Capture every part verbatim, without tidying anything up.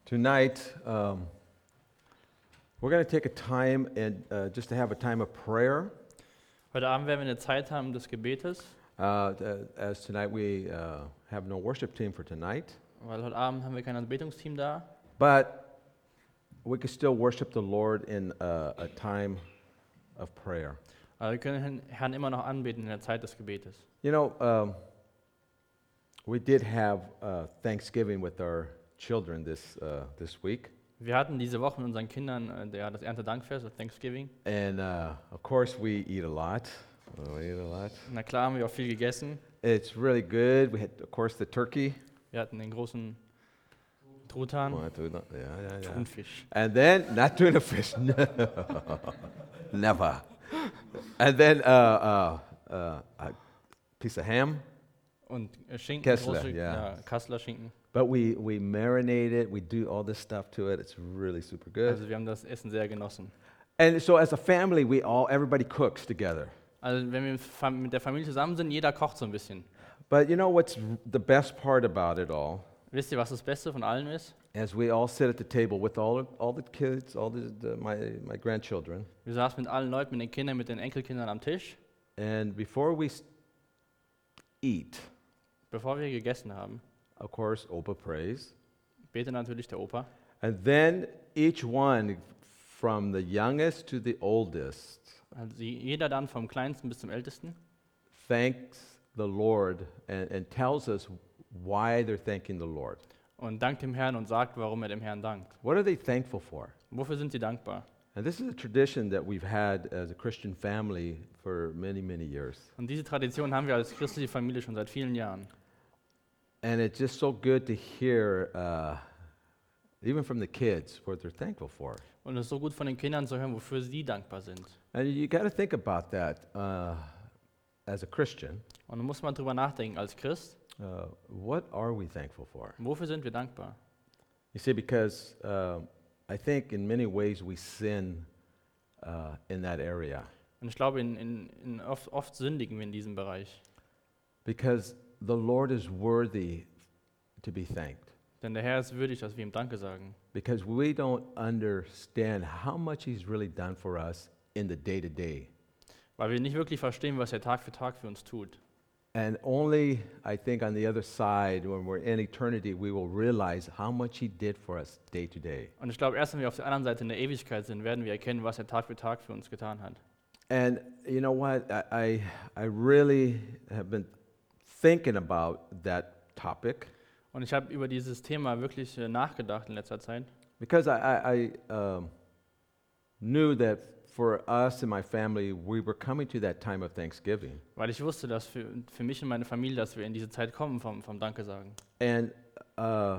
Tonight, um, we're going to take a time and uh, just to have a time of prayer. Heute Abend werden wir eine Zeit haben des Gebetes, Uh, th- as tonight we uh, have no worship team for tonight, weil heute Abend haben wir kein Anbetungsteam da. but we can still worship the Lord in a, a time of prayer. Aber wir können Herrn immer noch anbeten in der Zeit des Gebetes. You know, um, we did have uh, Thanksgiving with our children this uh, this week, Wir hatten diese Woche mit unseren Kindern äh, der, das Erntedankfest, das Thanksgiving. and uh, of course we eat a lot. Uh, we eat a lot. Na klar haben wir auch viel gegessen. It's really good. We had, of course, the turkey. Wir hatten den großen Truthahn, Well, I do not- yeah, yeah, yeah. Thunfisch. And then, not tuna fish, no, never. And then uh, uh, uh, a piece of ham, Und äh, Schinken, Kessler, große, ja. ja, Kasseler Schinken. but we, we marinate it, we do all this stuff to it. It's really super good. Also wir haben das Essen sehr genossen. And so as a family, we all, everybody cooks together. Also wenn wir mit Fam- mit der Familie zusammen sind, jeder kocht so ein bisschen. But you know what's r- the best part about it all? Wisst ihr, was das Beste von allem ist? As we all sit at the table with all, of- all the kids, all the, the, my, my grandchildren, Wir saßen mit allen Leuten, mit den Kindern, mit den Enkelkindern am Tisch. and before we s- eat, Bevor wir gegessen haben, of course, Opa prays. bete natürlich der Opa. And then each one, from the youngest to the oldest, Also sie- jeder dann vom Kleinsten bis zum Ältesten thanks the Lord and, and tells us why they're thanking the Lord. und dankt dem Herrn und sagt, warum er dem Herrn dankt. What are they thankful for? Wofür sind sie dankbar? And this is a tradition that we've had as a Christian family for many, many years. Und diese Tradition haben wir als christliche Familie schon seit vielen Jahren. And it's just so good to hear, uh, even from the kids, what they're thankful for. Und es ist so gut von den Kindern zu hören, wofür sie dankbar sind. And you got to think about that uh, as a Christian. Und da muss man drüber nachdenken, als Christ, Uh, what are we thankful for? wofür sind wir dankbar? You see, because uh, I think in many ways we sin uh, in that area. Und ich glaube, in, in, in oft, oft sündigen wir in diesem Bereich. Because the Lord is worthy to be thanked. Denn der Herr ist würdig, dass wir ihm Danke sagen. Because we don't understand how much He's really done for us in the day to day. Weil wir nicht wirklich verstehen, was er Tag für Tag für uns tut. And only, I think, on the other side, when we're in eternity, we will realize how much He did for us day to day. Und ich glaube, erst wenn wir auf der anderen Seite in der Ewigkeit sind, werden wir erkennen, was er Tag für Tag für uns getan hat. And you know what? I, I, I really have been thinking about that topic Und ich habe über dieses Thema wirklich äh, nachgedacht in letzter Zeit, because I, I, I um, knew that for us and my family, we were coming to that time of Thanksgiving. weil ich wusste, dass für, für mich und meine Familie, dass wir in diese Zeit kommen vom, vom Danke sagen. And uh,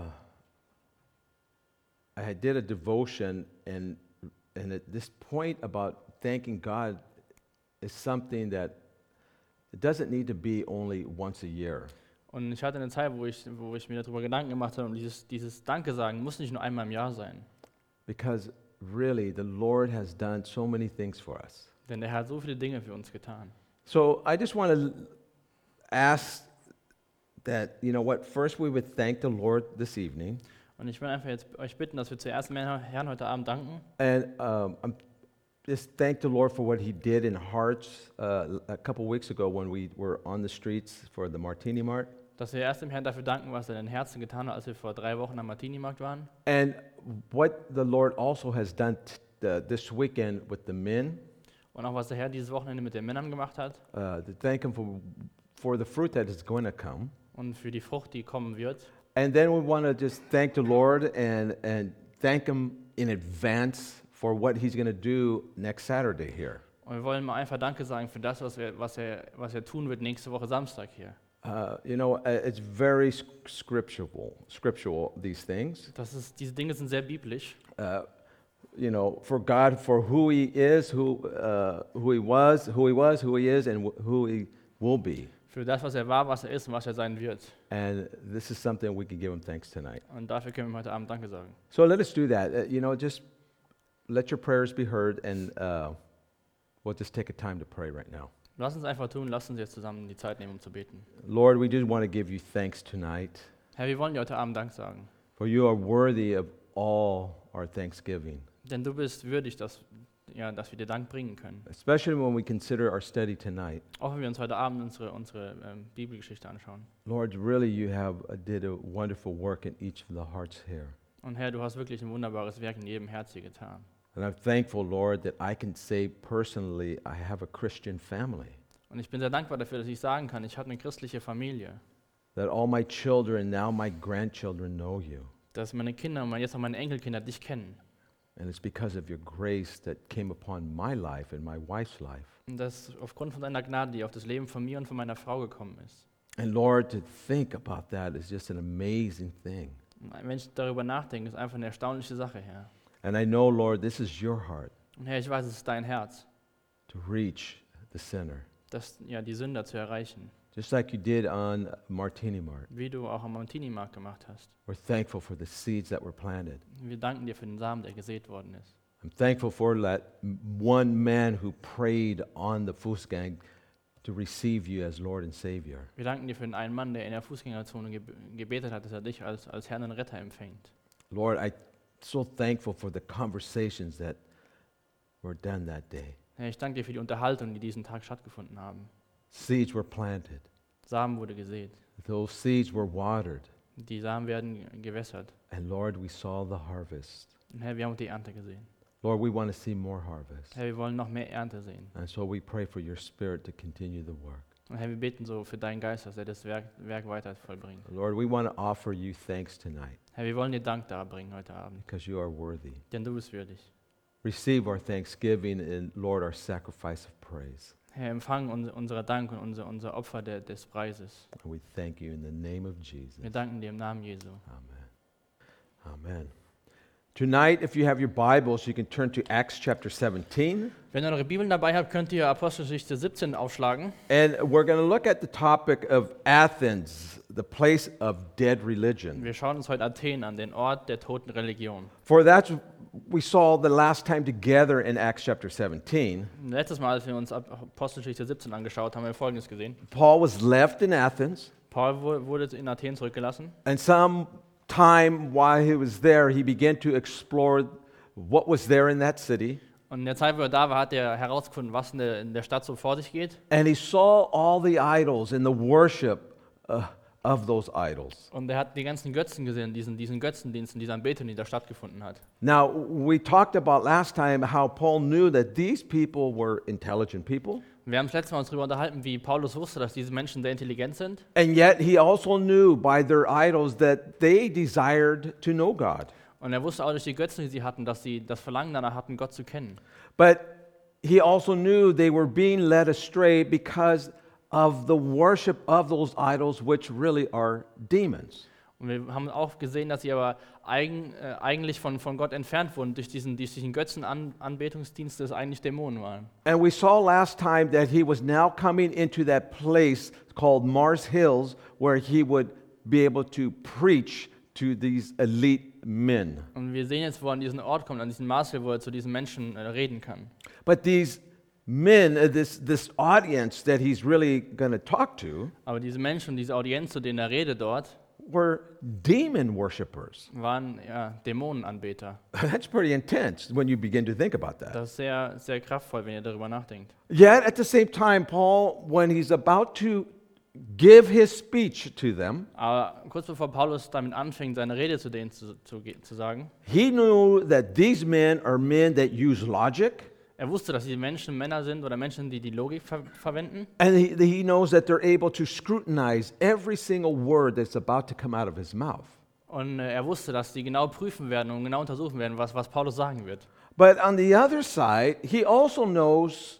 I had did a devotion, and, and at this point about thanking God is something that it doesn't need to be only once a year. Und ich hatte eine Zeit, wo ich, wo ich mir darüber Gedanken gemacht habe, und dieses, dieses Danke sagen muss nicht nur einmal im Jahr sein. Because really, the Lord has done so many things for us. Denn er hat so viele Dinge für uns getan. So I just want to ask that, you know what, first we would thank the Lord this evening. Und ich will einfach jetzt euch bitten, dass wir zuerst dem Herrn heute Abend danken. And um, I'm just thank the Lord for what He did in hearts uh, a couple weeks ago when we were on the streets for the Martini Mart. Dass wir erst dem Herrn dafür danken, was er in den Herzen getan hat, als wir vor drei Wochen am Martini-Markt waren. And what the Lord also has done t- uh, this weekend with the men, Und auch was der Herr dieses Wochenende mit den Männern gemacht hat. uh, to thank Him for, for the fruit that is going to come. Und für die Frucht, die kommen wird. And then we want to just thank the Lord and, and thank Him in advance for what He's going to do next Saturday here. Und wir wollen mal einfach Danke sagen für das, was, wir, was, er, was er tun wird nächste Woche Samstag hier. Uh, you know, uh, it's very sc- scriptural, scriptural, these things. Das ist, diese Dinge sind sehr biblisch. Uh, you know, for God, for who He is, who, uh, who He was, who He was, who He is, and wh- who He will be. Für das, was er war, was er ist und was er sein wird. And this is something we can give Him thanks tonight. Und dafür können wir heute Abend Danke sagen. So let us do that. Uh, you know, just let your prayers be heard, and uh, we'll just take a time to pray right now. Lass uns einfach tun, lass uns jetzt zusammen die Zeit nehmen, um zu beten. Lord, we do want to give You thanks tonight, Herr, wir wollen dir heute Abend Dank sagen. for You are worthy of all our thanksgiving, Denn du bist würdig, dass, ja, dass wir dir Dank bringen können. especially when we consider our study tonight. Auch wenn wir uns heute Abend unsere, unsere ähm, Bibelgeschichte anschauen. Lord, really you have uh, did a wonderful work in each of the hearts here. Und Herr, du hast wirklich ein wunderbares Werk in jedem Herz hier getan. And I'm thankful, Lord, that I can say personally I have a Christian family, Und ich bin sehr dankbar dafür, dass ich sagen kann, ich habe eine christliche Familie. that all my children, now my grandchildren, know you. Dass meine Kinder und jetzt auch meine Enkelkinder dich kennen. And it's because of your grace that came upon my life and my wife's life. Und das aufgrund von deiner Gnade, die auf das Leben von mir und von meiner Frau gekommen ist. And Lord, to think about that is just an amazing thing. Und wenn ich darüber nachdenke, ist einfach eine erstaunliche Sache, Herr. And I know, Lord, this is your heart Und Herr, ich weiß, es ist dein Herz, to reach the sinner, das, ja, die Sünder zu erreichen. just like you did on Martini Mart. Wie du auch am Martini-Markt gemacht hast. We're thankful for the seeds that were planted. Wir danken dir für den Samen, der gesät worden ist. I'm thankful for that one man who prayed on the Fußgang to receive you as Lord and Savior. Wir danken dir für den einen Mann, der in der Fußgängerzone geb gebetet hat, dass er dich als, als Herrn und Retter empfängt. Lord, I'm so thankful for the conversations that were done that day. Herr, ich danke dir für die Unterhaltung, die diesen Tag stattgefunden haben. Seeds were planted. Samen wurde gesät. Those seeds were watered. Die Samen werden gewässert. And Lord, we saw the harvest. Und Herr, wir haben die Ernte gesehen. Lord, we want to see more harvest. Herr, wir wollen noch mehr Ernte sehen. And so we pray for your spirit to continue the work. Und Herr, wir beten so für deinen Geist, dass er das Werk, Werk weiter vollbringt. Lord, we want to offer you thanks tonight Herr, wir wollen dir Dank darbringen heute Abend, because you are worthy. denn du bist würdig. Receive our thanksgiving and, Lord, our sacrifice of praise. Herr, empfang uns, unser Dank und unser, unser Opfer de, des Preises. And we thank you in the name of Jesus. Wir danken dir im Namen Jesu. Amen. Amen. Tonight, if you have your Bibles, you can turn to Acts chapter seventeen. Wenn ihr eure Bibeln dabei habt, könnt ihr Apostelgeschichte siebzehn aufschlagen. And we're going to look at the topic of Athens, the place of dead religion. Wir schauen uns heute Athen an, den Ort der toten Religion. For that's we saw the last time together in Acts chapter seventeen. Letztes Mal, als wir uns Apostelgeschichte siebzehn angeschaut haben, haben wir Folgendes gesehen. Paul was left in Athens, Paul wu- wurde in Athen zurückgelassen. and some time while he was there, he began to explore what was there in that city. Und in der Zeit, wo er da war, hat er herausgefunden, was in der, in der Stadt so vor sich geht. And he saw all the idols and the worship uh, of those idols. Und er hat die ganzen Götzen gesehen, diesen, diesen Götzendiensten, diese Anbetung, die da stattgefunden hat. Now, we talked about last time how Paul knew that these people were intelligent people, Wir haben das letzte Mal uns darüber unterhalten, wie Paulus wusste, dass diese Menschen sehr intelligent sind. and yet he also knew by their idols that they desired to know God. Und er wusste auch durch die Götzen, die sie hatten, dass sie das Verlangen danach hatten, Gott zu kennen. But he also knew they were being led astray because of the worship of those idols, which really are demons. Und wir haben auch gesehen, dass sie aber eigen, äh, eigentlich von, von Gott entfernt wurden durch diesen, durch diesen Götzenanbetungsdienst, das eigentlich Dämonen waren. And we saw last time that he was now coming into that place called Mars Hills, where he would be able to preach to these elite men. Und wir sehen jetzt, wo er an diesen Ort kommt, an diesen Maße, wo er zu diesen Menschen äh, reden kann. But these men, uh, this, this audience that he's really going to talk to, Aber diese Menschen, diese Audienz, zu denen er redet dort, were demon worshippers. waren ja, Dämonenanbeter. That's pretty intense when you begin to think about that. Das ist sehr, sehr kraftvoll, wenn ihr darüber nachdenkt. Yet at the same time, Paul, when he's about to give his speech to them, Aber kurz bevor Paulus damit anfängt, seine Rede zu denen zu, zu, ge- zu sagen, he knew that these men are men that use logic, er wusste, dass diese Menschen Männer sind oder Menschen, die die Logik ver verwenden. and he, he knows that they're able to scrutinize every single word that's about to come out of his mouth. Und äh, er wusste, dass sie genau prüfen werden und genau untersuchen werden, was, was Paulus sagen wird. But on the other side, he also knows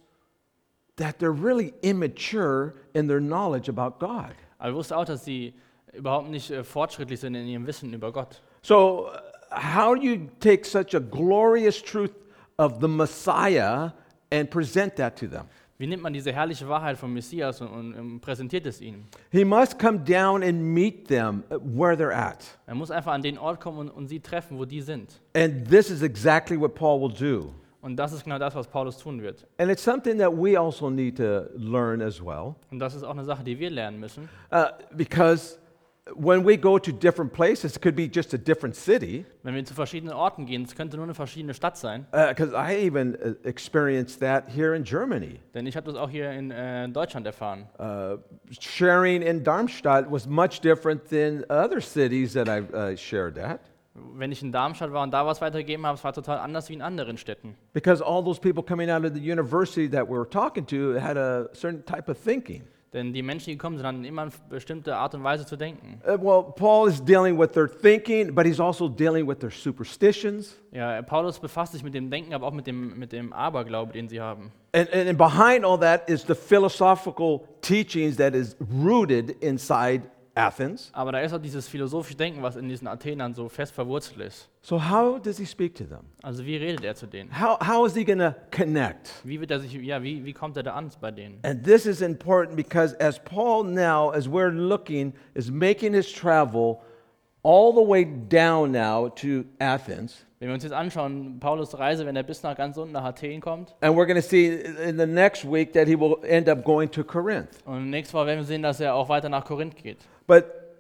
that they're really immature in their knowledge about God. Aber er wusste auch, dass sie überhaupt nicht äh, fortschrittlich sind in ihrem Wissen über Gott. So, uh, how do you take such a glorious truth of the Messiah and present that to them? Wie nimmt man diese herrliche Wahrheit vom Messias und, und, und präsentiert es ihnen? He must come down and meet them where they're at. Er muss einfach an den Ort kommen und, und sie treffen, wo die sind. And this is exactly what Paul will do. Und das ist genau das, was Paulus tun wird. And it's something that we also need to learn as well. Und das ist auch eine Sache, die wir lernen müssen. Uh, because when we go to different places, it could be just a different city. Wenn wir zu verschiedenen Orten gehen, es könnte nur eine verschiedene Stadt sein. Because I even uh, experienced that here in Germany. Denn ich habe das auch hier in äh, Deutschland erfahren. Uh, sharing in Darmstadt was much different than other cities that I've uh, shared at. Wenn ich in Darmstadt war und da was weitergegeben habe, es war total anders wie in anderen Städten. Because all those people coming out of the university that we were talking to had a certain type of thinking. Denn die Menschen, die gekommen sind, hatten immer eine bestimmte Art und Weise zu denken. Uh, well, Paul is dealing with their thinking, but he's also dealing with their superstitions. Ja, Paulus befasst sich mit dem Denken, aber auch mit dem, mit dem Aberglaube, den sie haben. And, and, and behind all that is the philosophical teachings that is rooted inside Athens. Aber da ist auch dieses philosophische Denken, was in diesen Athenern so fest verwurzelt ist. So how does he speak to them? Also wie redet er zu denen? How, how is he going to connect? Wie wird er sich, ja, wie, wie kommt er da an bei denen? And this is important because as Paul now, as we're looking, is making his travel all the way down now to Athens. Wenn wir uns jetzt anschauen, Paulus Reise, wenn er bis nach ganz unten nach Athen kommt. And we're going to see in the next week that he will end up going to Corinth. Und nächstes Mal werden wir sehen, dass er auch weiter nach Korinth geht. But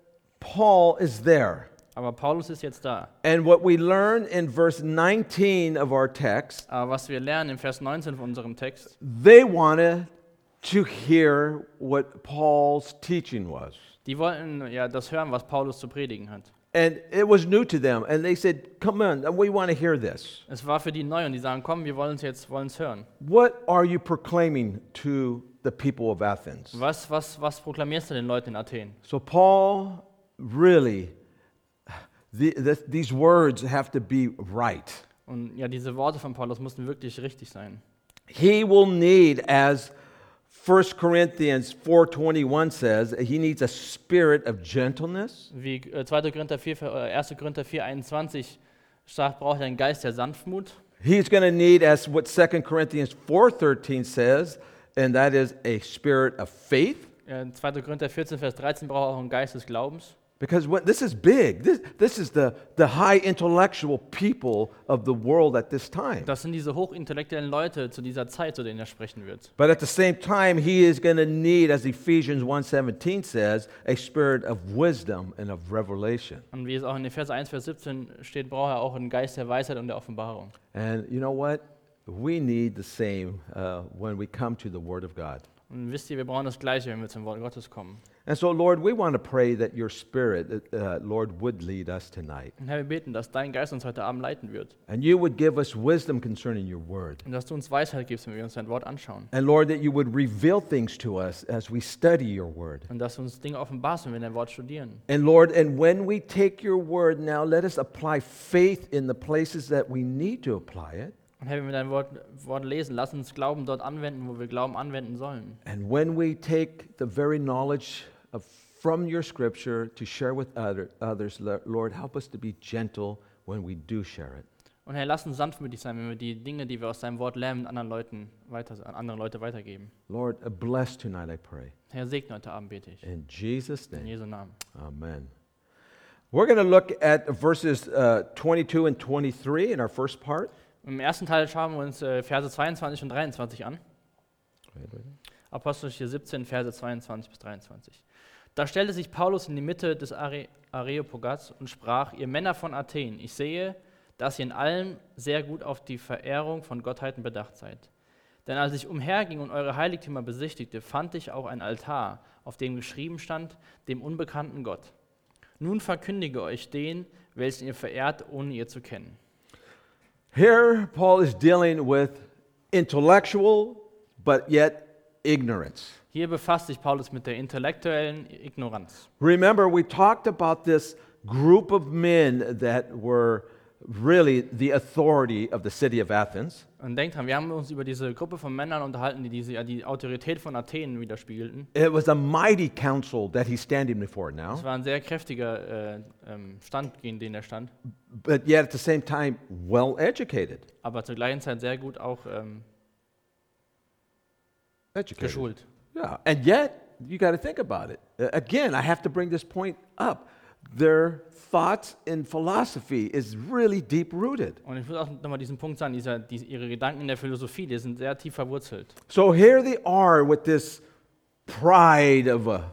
Paul is there. Aber Paulus ist jetzt da. And what we learn in verse nineteen of our text, Aber was wir lernen im Vers neunzehn von unserem Text, they wanted to hear what Paul's teaching was. die wollten ja das hören, was Paulus zu predigen hat. And it was new to them. And they said, come on, we want to hear this. Es war für die neu und die sagen, komm, wir wollen es jetzt wollen es hören. What are you proclaiming to the people of Athens? Was, was, was proklamierst du den Leuten in Athen? So Paul really, the, the, these words have to be right. Und ja, diese Worte von Paulus mussten wirklich richtig sein. He will need, as First Corinthians four twenty-one says, he needs a spirit of gentleness, Wie äh, zweiter. Korinther vier, äh, erster. Korinther vier einundzwanzig sagt, braucht er einen Geist der Sanftmut. he's going to need, as what Second Corinthians four thirteen says, and that is a spirit of faith. Äh, zweiter. Korinther vierzehn, Vers dreizehn braucht er auch einen Geist des Glaubens. Because when, this is big. This, this is the, the high intellectual people of the world at this time. Das sind diese hochintellektuellen Leute zu dieser Zeit, zu denen er sprechen wird. But at the same time, he is going to need, as Ephesians one seventeen says, a spirit of wisdom and of revelation. Und wie es auch in Vers eins, Vers siebzehn steht, braucht er auch einen Geist der Weisheit und der Offenbarung. And you know what? We need the same uh, when we come to the Word of God. Und wisst ihr, wir brauchen das Gleiche, wenn wir zum Wort Gottes kommen. And so, Lord, we want to pray that your Spirit, uh, Lord, would lead us tonight. Und Herr, wir beten, dass dein Geist uns heute Abend leiten wird. And you would give us wisdom concerning your Word. Und dass du uns Weisheit gibst, wenn wir uns dein Wort anschauen. And Lord, that you would reveal things to us as we study your Word. Und dass du uns Dinge offenbarst, wenn wir dein Wort studieren. And Lord, and when we take your Word now, let us apply faith in the places that we need to apply it. Und Herr, wenn wir dein Wort, Wort lesen, lass uns Glauben dort anwenden, wo wir Glauben anwenden sollen. And when we take the very knowledge of, from your Scripture to share with other, others, Lord, help us to be gentle when we do share it. Und Herr, lass uns sanftmütig sein, wenn wir die Dinge, die wir aus deinem Wort lernen, anderen Leuten weiter, an andere Leute weitergeben. Lord, uh, bless tonight, I pray. Herr, segne heute Abend, bete ich. In Jesus' In name, Jesu Namen. amen. We're going to look at verses uh, twenty-two and twenty-three in our first part. Im ersten Teil schauen wir uns äh, Verse zweiundzwanzig und dreiundzwanzig an. Apostelgeschichte siebzehn, Verse zweiundzwanzig bis dreiundzwanzig. Da stellte sich Paulus in die Mitte des Are- Areopagus und sprach: Ihr Männer von Athen, ich sehe, dass ihr in allem sehr gut auf die Verehrung von Gottheiten bedacht seid. Denn als ich umherging und eure Heiligtümer besichtigte, fand ich auch ein Altar, auf dem geschrieben stand, dem unbekannten Gott. Nun verkündige euch den, welchen ihr verehrt, ohne ihr zu kennen. Here, Paul is dealing with intellectual, but yet ignorance. Hier befasst sich Paulus mit der intellektuellen Ignoranz. Remember, we talked about this group of men that were really the authority of the city of Athens. Und denkt dran, wir haben uns über diese Gruppe von Männern unterhalten, die diese, ja, die Autorität von Athen widerspiegelten. It was a mighty council that he's standing before now, Es war ein sehr kräftiger äh, ähm, Stand, gegen den er stand, but yet at the same time, well educated. aber zur gleichen Zeit sehr gut auch ähm, Educated. geschult. Yeah, and yet, you got to think about it. Uh, Again, I have to bring this point up. Their thoughts and philosophy is really deep rooted. Und ich muss auch nochmal diesen Punkt sagen, dieser, die, ihre Gedanken in der Philosophie, die sind sehr tief verwurzelt. So here they are with this pride of a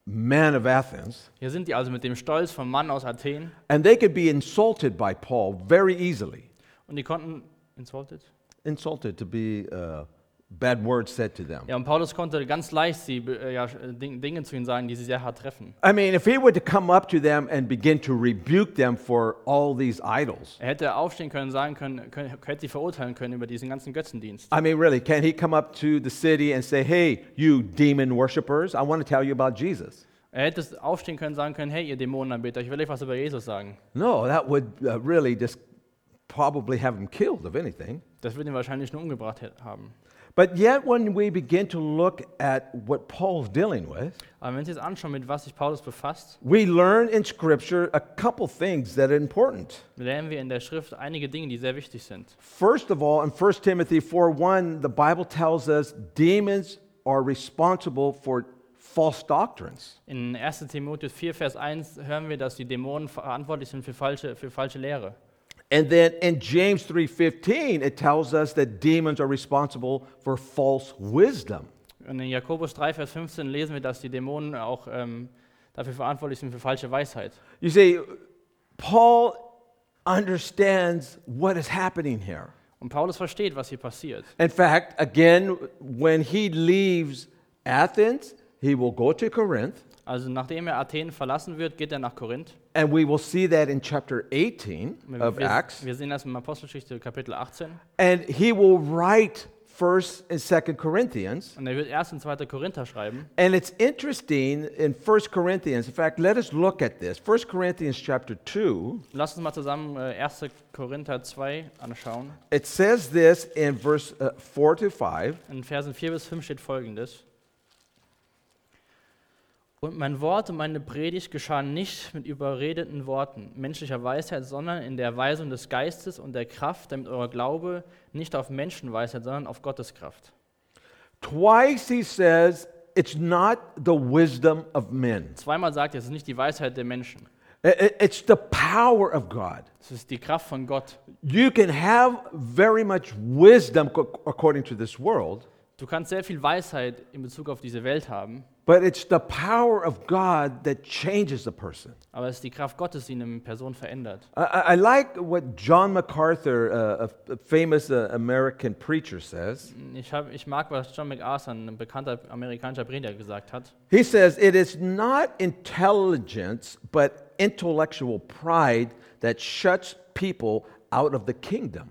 man of Athens, Hier sind die also mit dem Stolz vom Mann aus Athen and they could be insulted by Paul very easily. und die konnten insulted. Insulted to be uh, bad words said to them. Ja, und Paulus konnte ganz leicht sie, äh, ja, Ding, Dinge zu ihnen sagen, die sie sehr hart treffen. I mean, if he were to come up to them and begin to rebuke them for all these idols, Er hätte aufstehen können, sagen können, können hätte sie verurteilen können über diesen ganzen Götzendienst. I mean, really, can he come up to the city and say, hey, you demon worshippers, I want to tell you about Jesus? Er hätte aufstehen können, sagen können, hey, ihr Dämonenanbeter, ich will euch was über Jesus sagen. No, that would uh, really just probably have him killed, if anything. Das würde ihn wahrscheinlich nur umgebracht he- haben. But yet, when we begin to look at what Paul's dealing with, Aber wenn Sie jetzt anschauen, mit was sich Paulus befasst, we learn in Scripture a couple things that are important. lernen wir in der Schrift einige Dinge, die sehr wichtig sind. First of all, in First Timothy four one, the Bible tells us demons are responsible for false doctrines. In erster Timotheus vier, Vers eins hören wir, dass die Dämonen verantwortlich sind für falsche, für falsche Lehre. And then in James three fifteen, it tells us that demons are responsible for false wisdom. Und in Jakobus drei, Vers fünfzehn lesen wir, dass die Dämonen auch ähm, dafür verantwortlich sind für falsche Weisheit. You see, Paul understands what is happening here. Und Paulus versteht, was hier passiert. In fact, again, when he leaves Athens, he will go to Corinth, Also nachdem er Athen verlassen wird, geht er nach Korinth. and we will see that in chapter eighteen Wir, of wir, Acts. wir sehen das in Apostelgeschichte Kapitel achtzehn. And he will write First and Second Corinthians. Und er wird erst und zweiter Korinther schreiben. And it's interesting in First Corinthians. In fact, let us look at this. First Corinthians chapter two. Lass uns mal zusammen äh, erster Korinther zwei anschauen. It says this in verse uh, four to five. In Versen vier bis fünf steht folgendes. Und mein Wort und meine Predigt geschahen nicht mit überredeten Worten menschlicher Weisheit, sondern in der Weisung des Geistes und der Kraft, damit euer Glaube nicht auf Menschenweisheit, sondern auf Gottes Kraft. Twice he says it's not the wisdom of men. Zweimal sagt er, es ist nicht die Weisheit der Menschen, I- I- It's the power of God. es ist die Kraft von Gott. You can have very much wisdom co- according to this world, Du kannst sehr viel Weisheit in Bezug auf diese Welt haben, but it's the power of God that changes a person. aber es ist die Kraft Gottes, die eine Person verändert. I, I I like what John MacArthur, uh, a, a famous uh, American preacher, says. Ich, hab, ich mag, was John MacArthur, ein bekannter amerikanischer Prediger, gesagt hat. He says, it is not intelligence, but intellectual pride that shuts people out of the kingdom.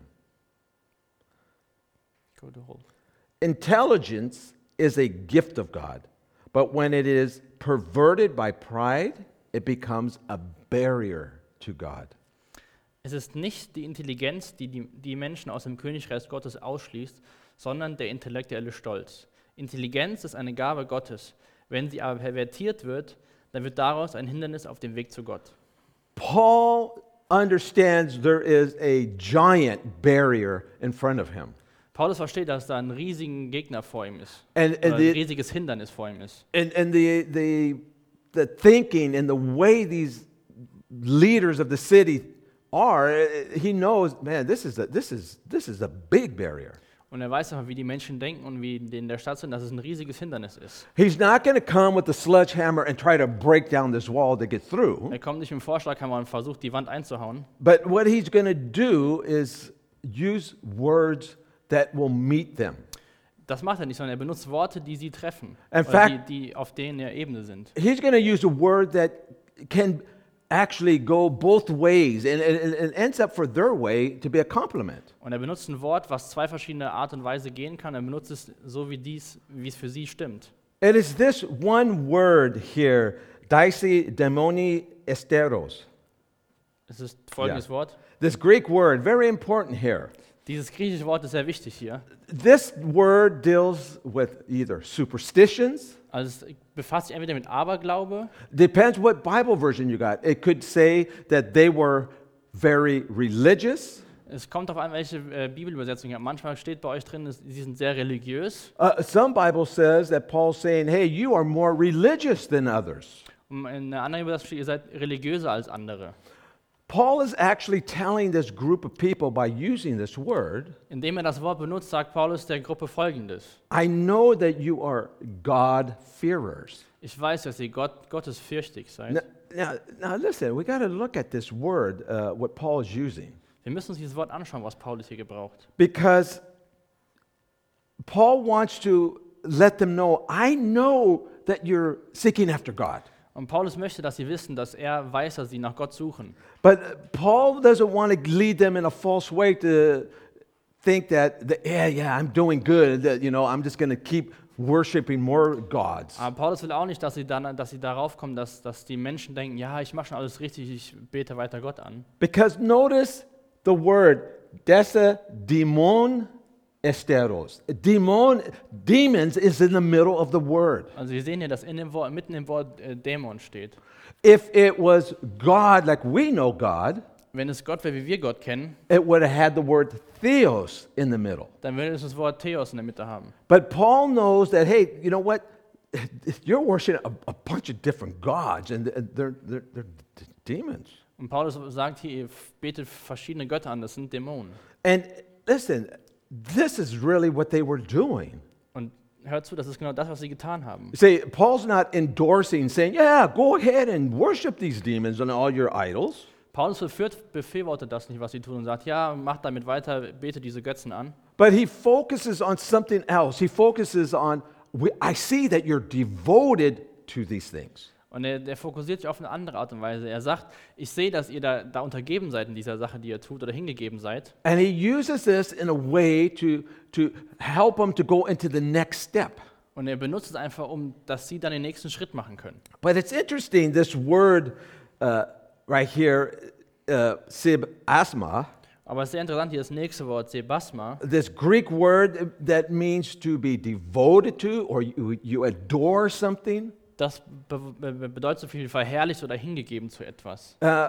Go to hold. Intelligence is a gift of God, but when it is perverted by pride, it becomes a barrier to God. Es ist nicht die Intelligenz, die, die die Menschen aus dem Königreich Gottes ausschließt, sondern der intellektuelle Stolz. Intelligenz ist eine Gabe Gottes. Wenn sie aber pervertiert wird, dann wird daraus ein Hindernis auf dem Weg zu Gott. Paul understands there is a giant barrier in front of him. Paulus versteht, dass da ein riesiger Gegner vor ihm ist. And, Oder and, ein the, riesiges Hindernis vor ihm ist. and, and the, the, the thinking and the way these leaders of the city are, uh, he knows, man, this is a, this is, this is a big barrier. Und er weiß auch, wie die Menschen denken und wie die in der Stadt sind, dass es ein riesiges Hindernis ist. He's not going to come with a sledgehammer and try to break down this wall to get through. Er kommt nicht mit dem Vorschlaghammer und versucht, die Wand einzuhauen. But what he's going to do is use words that will meet them. Das macht er nicht, sondern er benutzt Worte, die sie treffen. In Oder fact- die, die auf denen der Ebene sind. He's going to use a word that can actually go both ways and, and, and ends up for their way to be a compliment. Und er benutzt ein Wort, was zwei verschiedene Art und Weise gehen kann. Er benutzt es so, wie, dies, wie es für sie stimmt. It is this one word here, daisi demoni esteros. Es ist folgendes Ja. Wort. This Greek word, very important here. Dieses griechische Wort ist sehr wichtig hier. This word deals with either superstitions, Also es befasst sich entweder mit Aberglaube, depends what Bible version you got. It could say that they were very religious. es kommt darauf an, welche äh, Bibelübersetzung ihr habt. Manchmal steht bei euch drin, dass sie sind sehr religiös. Uh, some Bible says that Paul's saying, hey, you are more religious than others. Und in einer anderen Übersetzung steht, ihr seid religiöser als andere. Paul is actually telling this group of people by using this word, Indem er das Wort benutzt, sagt Paulus der Gruppe Folgendes. I know that you are God-fearers. Ich weiß, dass ihr Gott, gottesfürchtig seid. Now, now, now listen, we got to look at this word, uh, what Paul is using. Wir müssen uns dieses Wort anschauen, was Paulus hier gebraucht. Because Paul wants to let them know, I know that you're seeking after God. Und Paulus möchte, dass sie wissen, dass er weiß, dass sie nach Gott suchen. But uh, Paul doesn't want to lead them in a false way to think that, that yeah, yeah, I'm doing good, that, you know, I'm just going to keep worshiping more gods. Aber Paulus will auch nicht, dass sie, dann, dass sie darauf kommen, dass, dass die Menschen denken, ja, ich mache schon alles richtig, ich bete weiter Gott an. Because notice the word, desa demon esteros. Demon, demons is in the middle of the word. Also wir sehen hier, dass in dem Wort, mitten im Wort äh, Dämon steht. If it was God like we know God, Wenn es Gott wäre, wie wir Gott kennen, it would have had the word theos in the middle. dann würde es das Wort Theos in der Mitte haben. But Paul knows that, hey, you know what? You're worshiping a, a bunch of different gods, and they're, they're, they're demons. Und Paulus sagt hier, ihr betet verschiedene Götter an, das sind Dämonen. And listen, this is really what they were doing. Und hört zu, das ist genau das, was sie getan haben. You see, Paul's not endorsing, saying, yeah, go ahead and worship these demons and all your idols. Paulus befürwortet, befürwortet das nicht, was sie tun und sagt, ja, macht damit weiter, bete diese Götzen an. But he focuses on something else. He focuses on, we- I see that you're devoted to these things. Und er, der fokussiert sich auf eine andere Art und Weise. Er sagt, ich sehe, dass ihr da, da untergeben seid in dieser Sache, die ihr tut oder hingegeben seid. And he uses this in a way to, to help them to go into the next step. Und er benutzt es einfach, um, dass sie dann den nächsten Schritt machen können. But it's interesting, this word uh, right here, uh, sib asma, Aber es ist sehr interessant, hier das nächste Wort, Sebasma. this Greek word that means to be devoted to or you, you adore something. Das be be bedeutet so viel wie verherrlicht oder hingegeben zu etwas. Uh,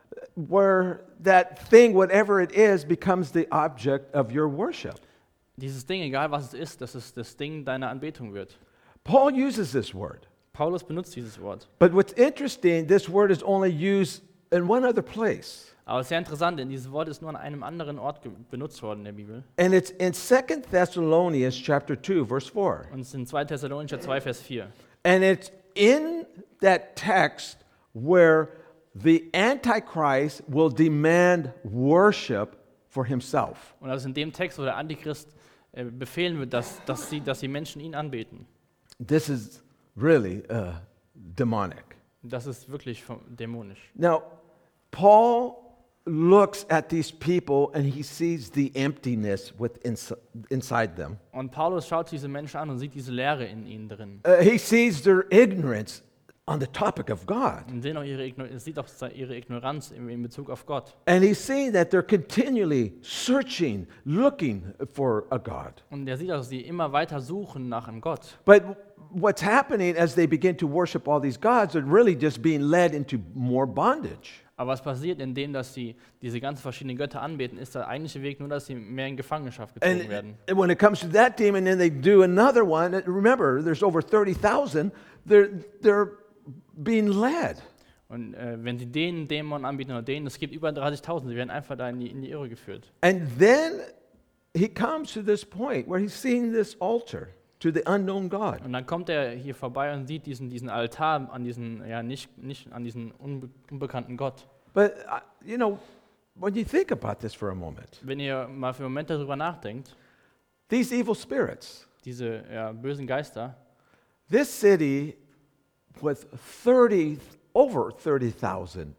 where that thing, whatever it is, becomes the object of your worship. Dieses Ding, egal was es ist, dass es das Ding deiner Anbetung wird. Paul uses this word. Paulus benutzt dieses Wort. But what's interesting, this word is only used in one other place. Aber es ist sehr interessant, denn dieses Wort ist nur an einem anderen Ort ge- benutzt worden in der Bibel. And it's in Second Thessalonians chapter two, verse four. Und es ist in zwei Thessalonicher zwei, Vers vier. And it's in that text where the Antichrist will demand worship for himself. Und das ist in dem Text, wo der Antichrist äh, befehlen wird, dass, dass, sie, dass die Menschen ihn anbeten. This is really uh, demonic. Das ist wirklich vom- dämonisch. Now, Paul looks at these people and he sees the emptiness within, inside them. Und Paulus schaut diese Menschen an und sieht diese Leere in ihnen drin. Uh, he sees their ignorance on the topic of God. Und sehen auch ihre Igno- sieht auch ihre Ignoranz in, in Bezug auf Gott. And he's seeing that they're continually searching, looking for a God. Und er sieht auch, dass sie immer weiter suchen nach einem Gott. But what's happening as they begin to worship all these gods, they're really just being led into more bondage. Aber was passiert, indem dass sie diese ganzen verschiedenen Götter anbeten, ist der eigentliche Weg nur, dass sie mehr in Gefangenschaft gezogen And, werden. and when it comes to that demon, then they do another one. and Remember, there's over thirty thousand. They're, they're being led. Und äh, wenn sie den Dämon anbieten oder den, es gibt über dreißigtausend, sie werden einfach da in die, in die Irre geführt. And then he comes to this point where he's seeing this altar to the unknown God. Und dann kommt er hier vorbei und sieht diesen, diesen Altar an diesen, ja, nicht, nicht an diesen unbe unbekannten Gott. But, uh, you know, when you think about this for a moment, Wenn ihr mal für einen Moment darüber nachdenkt, these evil spirits, diese ja, bösen Geister, this city with thirty, over thirty thousand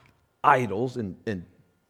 idols and, and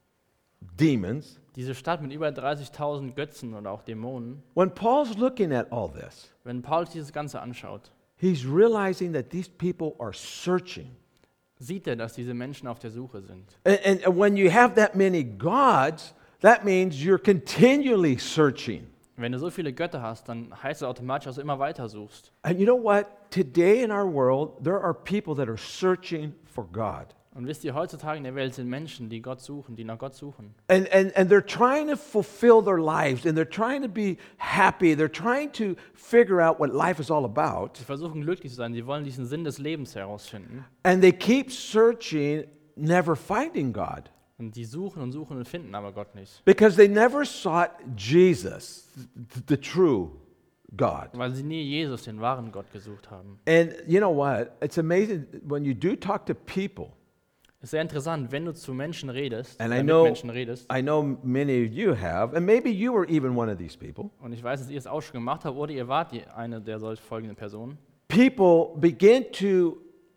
demons, diese Stadt mit über dreißigtausend Götzen oder auch Dämonen, when Paul's looking at all this, wenn Paulus dieses Ganze anschaut, he's realizing that these people are searching. sieht er, dass diese Menschen auf der Suche sind. And, and, and when you have that many gods, that means you're continually searching. Wenn du so viele Götter hast, dann heißt es automatisch, dass du immer weiter suchst. And you know what? Today in our world, there are people that are searching for God. Und wisst ihr, heutzutage in der Welt sind Menschen, die Gott suchen, die nach Gott suchen. And, and, and they're trying to fulfill their lives, and they're trying to be happy. They're trying to figure out what life is all about. Sie versuchen glücklich zu sein, sie wollen diesen Sinn des Lebens herausfinden. And they keep searching never finding God Und die suchen und suchen und finden aber Gott nicht. because they never sought Jesus, th- the true God. Weil sie nie Jesus, den wahren Gott, gesucht haben. And you know what? It's amazing when you do talk to people. Es ist sehr interessant, wenn du zu Menschen redest, And oder I mit know, Menschen redest, I know many of you have, and maybe you were even one of these people. und ich weiß, dass ihr es auch schon gemacht habt, oder ihr wart die, eine der solch folgenden Personen. People begin to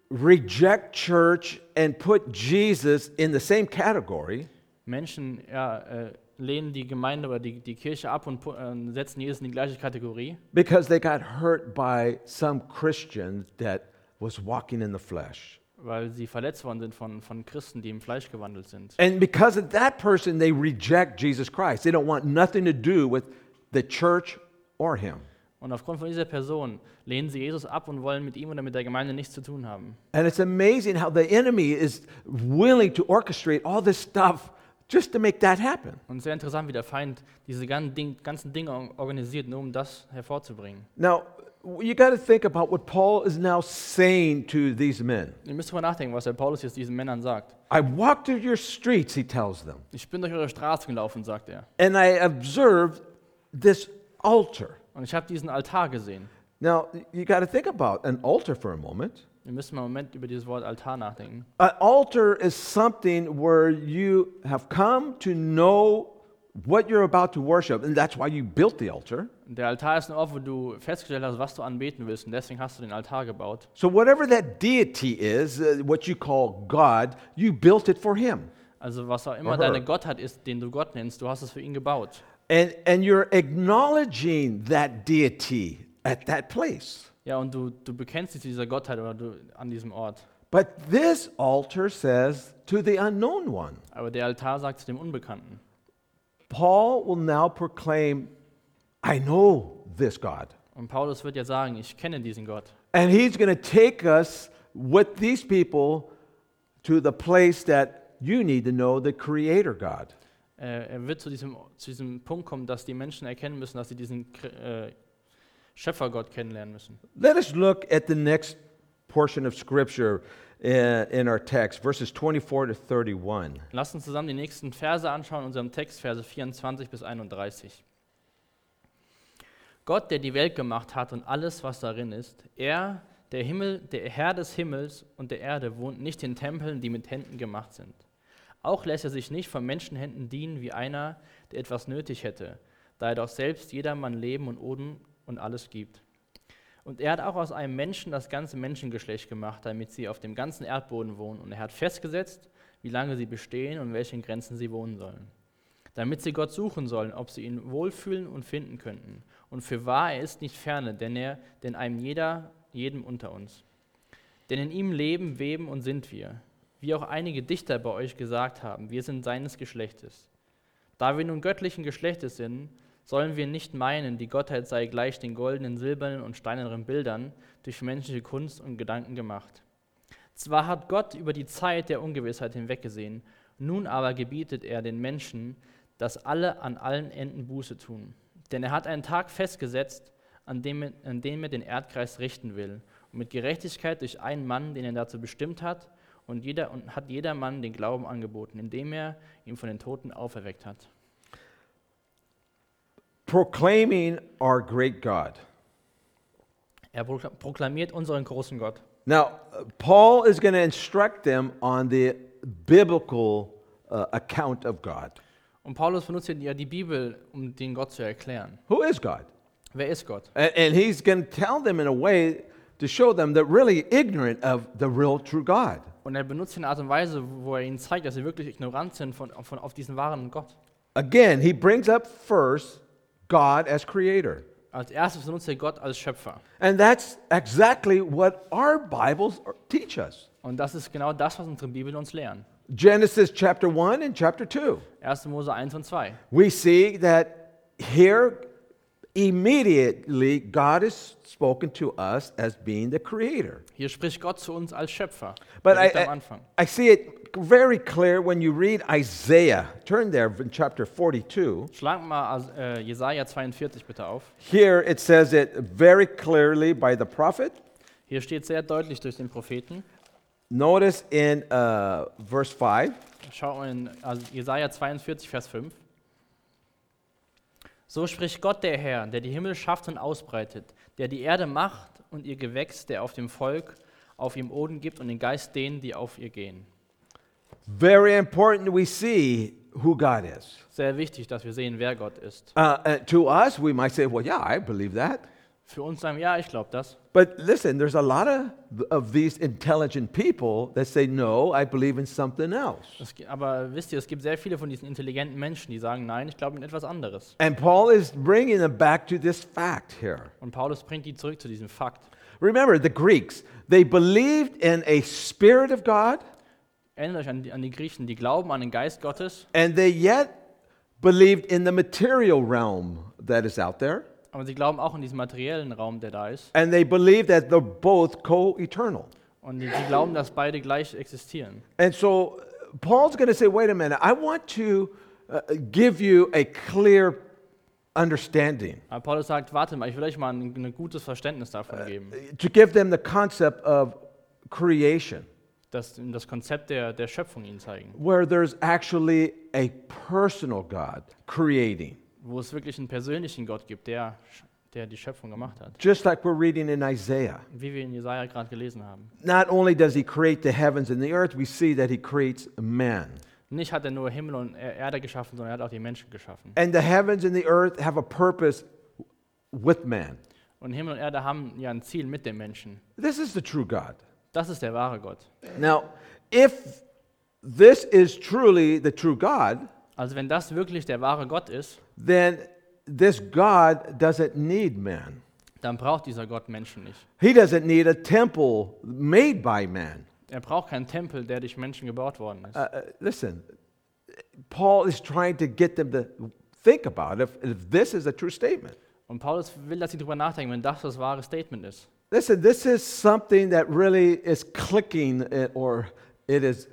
reject church and put Jesus in the same category Menschen ja, äh, lehnen die Gemeinde oder die, die Kirche ab und pu- äh, setzen Jesus in die gleiche Kategorie, because they got hurt by some Christian that was walking in the flesh. weil sie verletzt worden sind von, von Christen, die im Fleisch gewandelt sind. And because of that person, they reject Jesus Christ. They don't want nothing to do with the church or him. Und aufgrund von dieser Person lehnen sie Jesus ab und wollen mit ihm oder mit der Gemeinde nichts zu tun haben. And it's amazing how the enemy is willing to orchestrate all this stuff just to make that happen. Und sehr interessant, wie der Feind diese ganzen, Ding, ganzen Dinge organisiert, nur um das hervorzubringen. Now, you got to think about what Paul is now saying to these men. Ihr müsst drüber nachdenken, was der Paulus jetzt diesen Männern sagt. I walked through your streets, he tells them, Ich bin durch eure Straße gelaufen, sagt er. and I observed this altar. Und ich habe diesen Altar gesehen. Now, you got to think about an altar for a moment. Wir müssen mal einen Moment über dieses Wort Altar nachdenken. An altar is something where you have come to know what you're about to worship, and that's why you built the altar. Der Altar ist ein Ort, wo du festgestellt hast, was du anbeten willst, und deswegen hast du den Altar gebaut. So, whatever that deity is, uh, what you call God, you built it for him. Also was auch immer Or her. deine Gottheit ist, den du Gott nennst, du hast es für ihn gebaut. And, and you're acknowledging that deity at that place. Ja, und du, du bekennst dich zu dieser Gottheit oder du, an diesem Ort. But this altar says to the unknown one. Aber der Altar sagt zu dem Unbekannten. Paul will now proclaim, I know this God. Und Paulus wird jetzt sagen, ich kenne diesen Gott. And he's going to take us with these people to the place that you need to know the Creator God. Äh, er wird zu diesem, zu diesem Punkt kommen, dass die Menschen erkennen müssen, dass sie diesen äh, Schöpfergott kennenlernen müssen. Let us look at the next portion of Scripture in, in our text, verses twenty-four to thirty-one. Lasst uns zusammen die nächsten Verse anschauen, in unserem Text, Verse vierundzwanzig bis einunddreißig. Gott, der die Welt gemacht hat und alles, was darin ist, er, der Himmel, der Herr des Himmels und der Erde, wohnt nicht in Tempeln, die mit Händen gemacht sind. Auch lässt er sich nicht von Menschenhänden dienen wie einer, der etwas nötig hätte, da er doch selbst jedermann Leben und Odem und alles gibt. Und er hat auch aus einem Menschen das ganze Menschengeschlecht gemacht, damit sie auf dem ganzen Erdboden wohnen. Und er hat festgesetzt, wie lange sie bestehen und in welchen Grenzen sie wohnen sollen. Damit sie Gott suchen sollen, ob sie ihn wohlfühlen und finden könnten. Und für wahr, er ist nicht ferne, denn er, denn einem jeder, jedem unter uns. Denn in ihm leben, weben und sind wir. Wie auch einige Dichter bei euch gesagt haben, wir sind seines Geschlechtes. Da wir nun göttlichen Geschlechtes sind, sollen wir nicht meinen, die Gottheit sei gleich den goldenen, silbernen und steinernen Bildern durch menschliche Kunst und Gedanken gemacht. Zwar hat Gott über die Zeit der Ungewissheit hinweggesehen, nun aber gebietet er den Menschen, dass alle an allen Enden Buße tun. Denn er hat einen Tag festgesetzt, an dem, an dem er den Erdkreis richten will, und mit Gerechtigkeit durch einen Mann, den er dazu bestimmt hat, und, jeder, und hat jeder Mann den Glauben angeboten, indem er ihn von den Toten auferweckt hat. Proclaiming our great God. Er prokla- proklamiert unseren großen Gott. Now, uh, Paul is going to instruct them on the biblical uh, account of God. Und Paulus benutzt ja die Bibel, um den Gott zu erklären. Who is God? Wer ist Gott? And, and he's going to tell them in a way to show them they're really ignorant of the real true God. Und er benutzt eine Art und Weise, wo er ihnen zeigt, dass sie wirklich ignorant sind von, von, auf diesen wahren Gott. Again, he brings up first God as creator. Als erstes benutzt er Gott als Schöpfer. And that's exactly what our Bibles teach us. Und das ist genau das, was unsere Bibeln uns lehren. Genesis chapter one and chapter two. erster Mose eins und zwei. We see that here immediately God is spoken to us as being the creator. Hier spricht Gott zu uns als Schöpfer. But I, direkt am I, Anfang. I see it very clear when you read Isaiah. Turn there in chapter forty-two. Schlag mal äh, Jesaja zweiundvierzig bitte auf. Here it says it very clearly by the prophet. Hier steht sehr deutlich durch den Propheten. Notice in uh, verse five, Schaut mal in also Jesaja zweiundvierzig, Vers fünf. So spricht Gott der Herr, der die Himmel schafft und ausbreitet, der die Erde macht und ihr Gewächs, der auf dem Volk auf ihm Boden gibt und den Geist denen, die auf ihr gehen. very important we see who God is. Sehr wichtig, dass wir sehen, wer Gott ist. Uh, uh, to us, we might say, well, yeah, I believe that. Für uns sagen, ja, ich glaube das. But listen, there's a lot of, of these intelligent people that say, no, I believe in something else. Es, gi- aber wisst ihr, es gibt sehr viele von diesen intelligenten Menschen, die sagen, nein, ich glaube in etwas anderes. And Paul is bringing them back to this fact here. Und Paulus bringt die zurück zu diesem Fakt. Remember, the Greeks, they believed in a spirit of God, Erinnert euch an die, an die Griechen, die glauben an den Geist Gottes, and they yet believed in the material realm that is out there. aber sie glauben auch in diesen materiellen Raum, der da ist. And they believe that they're both co-eternal. Und sie glauben, dass beide gleich existieren. And so uh, Paul's going to say, wait a minute, I want to uh, give you a clear understanding, Aber Paulus sagt, warte mal, ich will euch mal ein, ein gutes Verständnis davon geben. to give them the concept of creation, Das, das Konzept der, der Schöpfung ihnen zeigen. where there's actually a personal God creating. Wo es wirklich einen persönlichen Gott gibt, der, der die Schöpfung gemacht hat. Just like we're reading in Isaiah. Wie wir in Jesaja gerade gelesen haben. Not only does he create the heavens and the earth, we see that he creates man. Nicht hat er nur Himmel und Er- Erde geschaffen, sondern er hat auch die Menschen geschaffen. And the heavens and the earth have a purpose with man. Und Himmel und Erde haben ja ein Ziel mit dem Menschen. This is the true God. Das ist der wahre Gott. Now, if this is truly the true God, Also wenn das wirklich der wahre Gott ist, then this God doesn't need man. dann braucht dieser Gott Menschen nicht. He doesn't need a temple made by man. Er braucht keinen Tempel, der durch Menschen gebaut worden ist. Uh, uh, listen, Paul is trying to get them to think about if, if this is a true statement. Und Paulus will, dass sie darüber nachdenken, wenn das das wahre Statement ist. Listen, this is something that really is clicking uh, or it is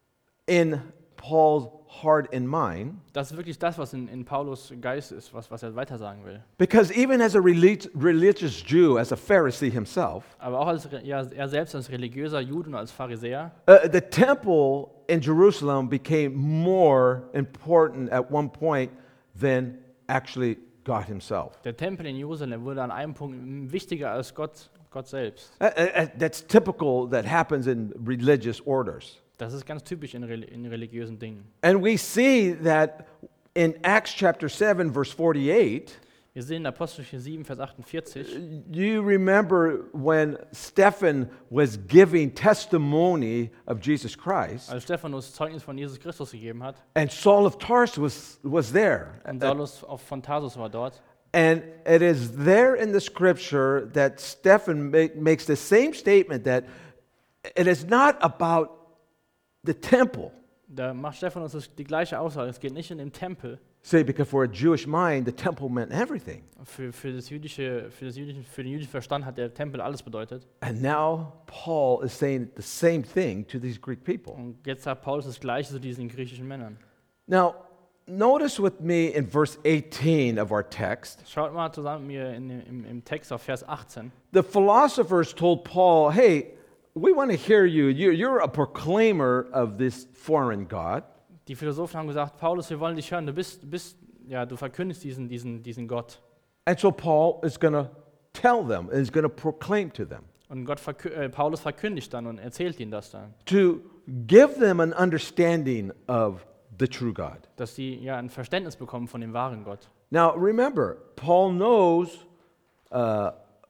in Paul's heart and mind. Das ist wirklich das, was in, in Paulus Geist ist, was, was er weiter sagen will. Because even as a relig- religious Jew, as a Pharisee himself, Aber auch als, Re- ja, er selbst als religiöser Jude und als Pharisäer, uh, the temple in Jerusalem became more important at one point than actually God himself. der Tempel in Jerusalem wurde an einem Punkt wichtiger als Gott, Gott selbst. Uh, uh, that's typical that happens in religious orders. Das ist ganz typisch in, reli- in religiösen Dingen. And we see that in Acts chapter seven, verse forty-eight, Wir sehen in Apostelgeschichte sieben, Vers achtundvierzig, you remember when Stephen was giving testimony of Jesus Christ, als Stephanus Zeugnis von Jesus Christus gegeben hat and Saul of Tarsus was, was there. und Saulus auf- von Tarsus war dort. And it is there in the scripture that Stephen ma- makes the same statement that it is not about the temple. Da macht Stephanus das- die gleiche Aussage. Es geht nicht in den Tempel. See, because for a Jewish mind, the temple meant everything. Für, für, das jüdische, für, das jüdische, für den jüdischen Verstand hat der Tempel alles bedeutet. And now Paul is saying the same thing to these Greek people. Und jetzt sagt Paulus das Gleiche zu diesen griechischen Männern. Now, notice with me in verse eighteen of our text, Schaut mal zusammen mit mir in, dem- im, im Text auf Vers achtzehn. the philosophers told Paul, hey, we want to hear you. You're, you're a proclaimer of this foreign God. Die Philosophen haben gesagt, Paulus, wir wollen dich hören. Du bist, bist ja, du verkündigst diesen, diesen, diesen Gott. And so Paul is going to tell them, is going to proclaim to them, Und Gott verkü äh, Paulus verkündigt dann und erzählt ihnen das dann, to give them an understanding of the true God. dass sie ja ein Verständnis bekommen von dem wahren Gott. Now, remember, Paul knows uh,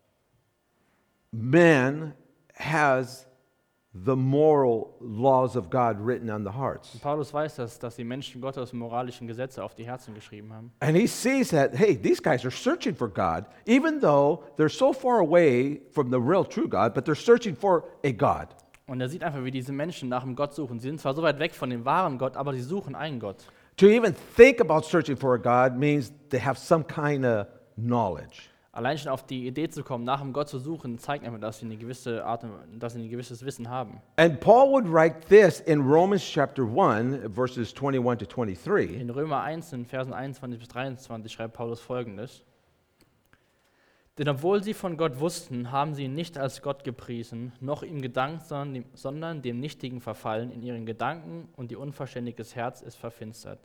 man has the moral laws of God written on the hearts. Und Paulus weiß, dass, dass die Menschen Gottes moralischen Gesetze auf die Herzen geschrieben haben. And he sees that, hey, these guys are searching for God, even though they're so far away from the real true God, but they're searching for a God. Und er sieht einfach, wie diese Menschen nach dem Gott suchen. Sie sind zwar so weit weg von dem wahren Gott, aber sie suchen einen Gott. To even think about searching for a God means they have some kind of knowledge. Allein schon auf die Idee zu kommen, nach dem Gott zu suchen, zeigt einfach, dass sie eine gewisse Art, dass sie ein gewisses Wissen haben. And Paul would write this in Romans chapter one, verses twenty-one to twenty-three. In Römer eins, in Versen einundzwanzig bis dreiundzwanzig schreibt Paulus Folgendes. Denn obwohl sie von Gott wussten, haben sie ihn nicht als Gott gepriesen, noch ihm gedankt, sondern dem, sondern dem Nichtigen verfallen in ihren Gedanken und ihr unverständiges Herz ist verfinstert.